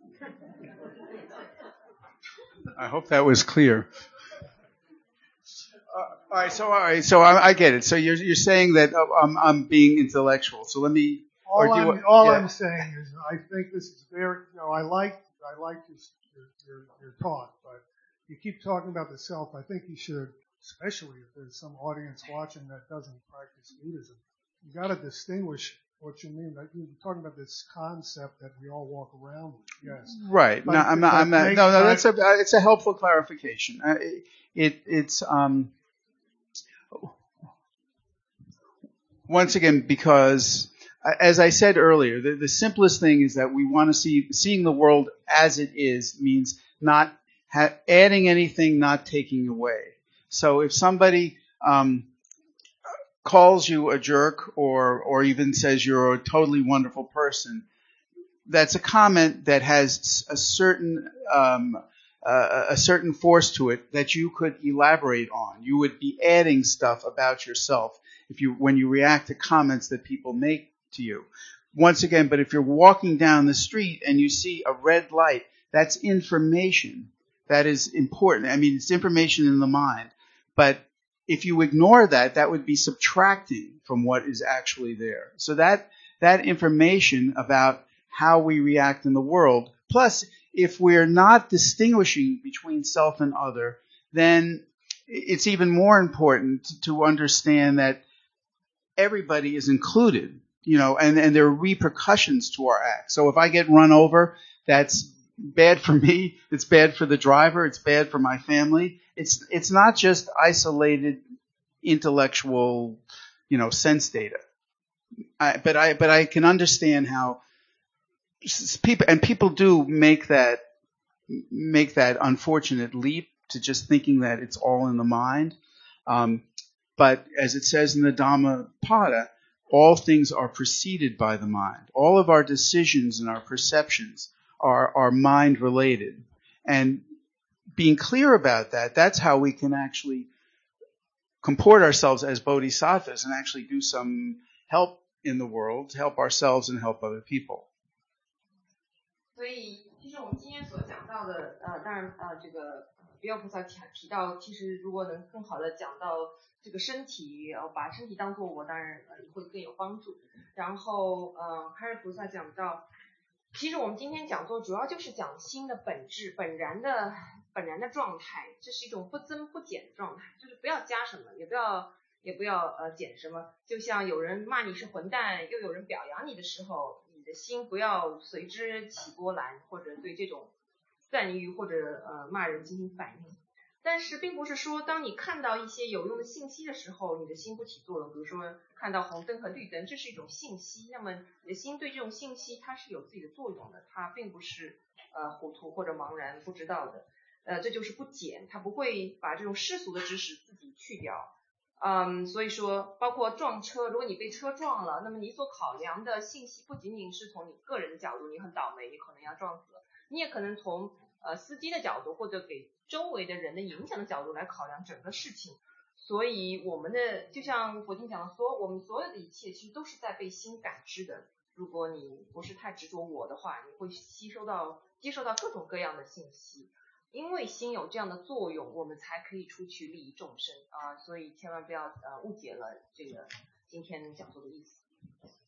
S1: I hope that was clear. Uh, all right, so all right, so I, I get it. So you're you're saying that uh, I'm I'm being intellectual. So let me.
S4: All, I'm,
S1: you,
S4: all
S1: yeah.
S4: I'm saying is, I think this is very, you know, I like, I like this, your, your, your talk, but you keep talking about the self. I think you should, especially if there's some audience watching that doesn't practice Buddhism, you got to distinguish what you mean. Like you're talking about this concept that we all walk around with. Yes.
S1: Right.
S4: But,
S1: no, I'm not. I'm not.
S4: make,
S1: No, no.
S4: but,
S1: That's a. It's a helpful clarification. Uh, it, it. It's. Um. Once again, because. As I said earlier, the, the simplest thing is that we want to see, seeing the world as it is means not ha- adding anything, not taking away. So if somebody um, calls you a jerk or, or even says you're a totally wonderful person, that's a comment that has a certain, um, uh, a certain force to it that you could elaborate on. You would be adding stuff about yourself if you, when you react to comments that people make to you. Once again, but if you're walking down the street and you see a red light, that's information. That is important. I mean, it's information in the mind. But if you ignore that, that would be subtracting from what is actually there. So that, that information about how we react in the world, plus if we're not distinguishing between self and other, then it's even more important to understand that everybody is included. You know, and, and there are repercussions to our acts. So if I get run over, that's bad for me. It's bad for the driver. It's bad for my family. It's it's not just isolated intellectual, you know, sense data. I, but I but I can understand how people and people do make that make that unfortunate leap to just thinking that it's all in the mind. Um, but as it says in the Dhammapada, all things are preceded by the mind. All of our decisions and our perceptions are, are mind related. And being clear about that, that's how we can actually comport ourselves as bodhisattvas and actually do some help in the world, to help ourselves and help other people.
S2: 所以，其实我们今天所讲到的，呃，当然，呃，这个比丘菩萨提到，其实如果能更好的讲到这个身体，呃，把身体当作我，当然呃会更有帮助。然后，呃，哈瑞菩萨讲到，其实我们今天讲座主要就是讲心的本质、本然的本然的状态，这是一种不增不减的状态，就是不要加什么，也不要也不要呃减什么。就像有人骂你是混蛋，又有人表扬你的时候，你的心不要随之起波澜，或者对这种赞誉或者呃骂人进行反应。但是并不是说当你看到一些有用的信息的时候，你的心不起作用。比如说看到红灯和绿灯，这是一种信息，那么你的心对这种信息它是有自己的作用的，它并不是呃糊涂或者茫然不知道的。 呃，这就是不减，他不会把这种世俗的知识自己去掉。嗯，所以说包括撞车，如果你被车撞了，那么你所考量的信息不仅仅是从你个人的角度，你很倒霉，你可能要撞死了，你也可能从呃司机的角度或者给周围的人的影响的角度来考量整个事情。所以我们的就像佛经讲的说，我们所有的一切其实都是在被心感知的。如果你不是太执着我的话，你会吸收到接受到各种各样的信息。因为心有这样的作用，我们才可以出去利益众生啊、呃！所以千万不要呃误解了这个今天讲座的意思。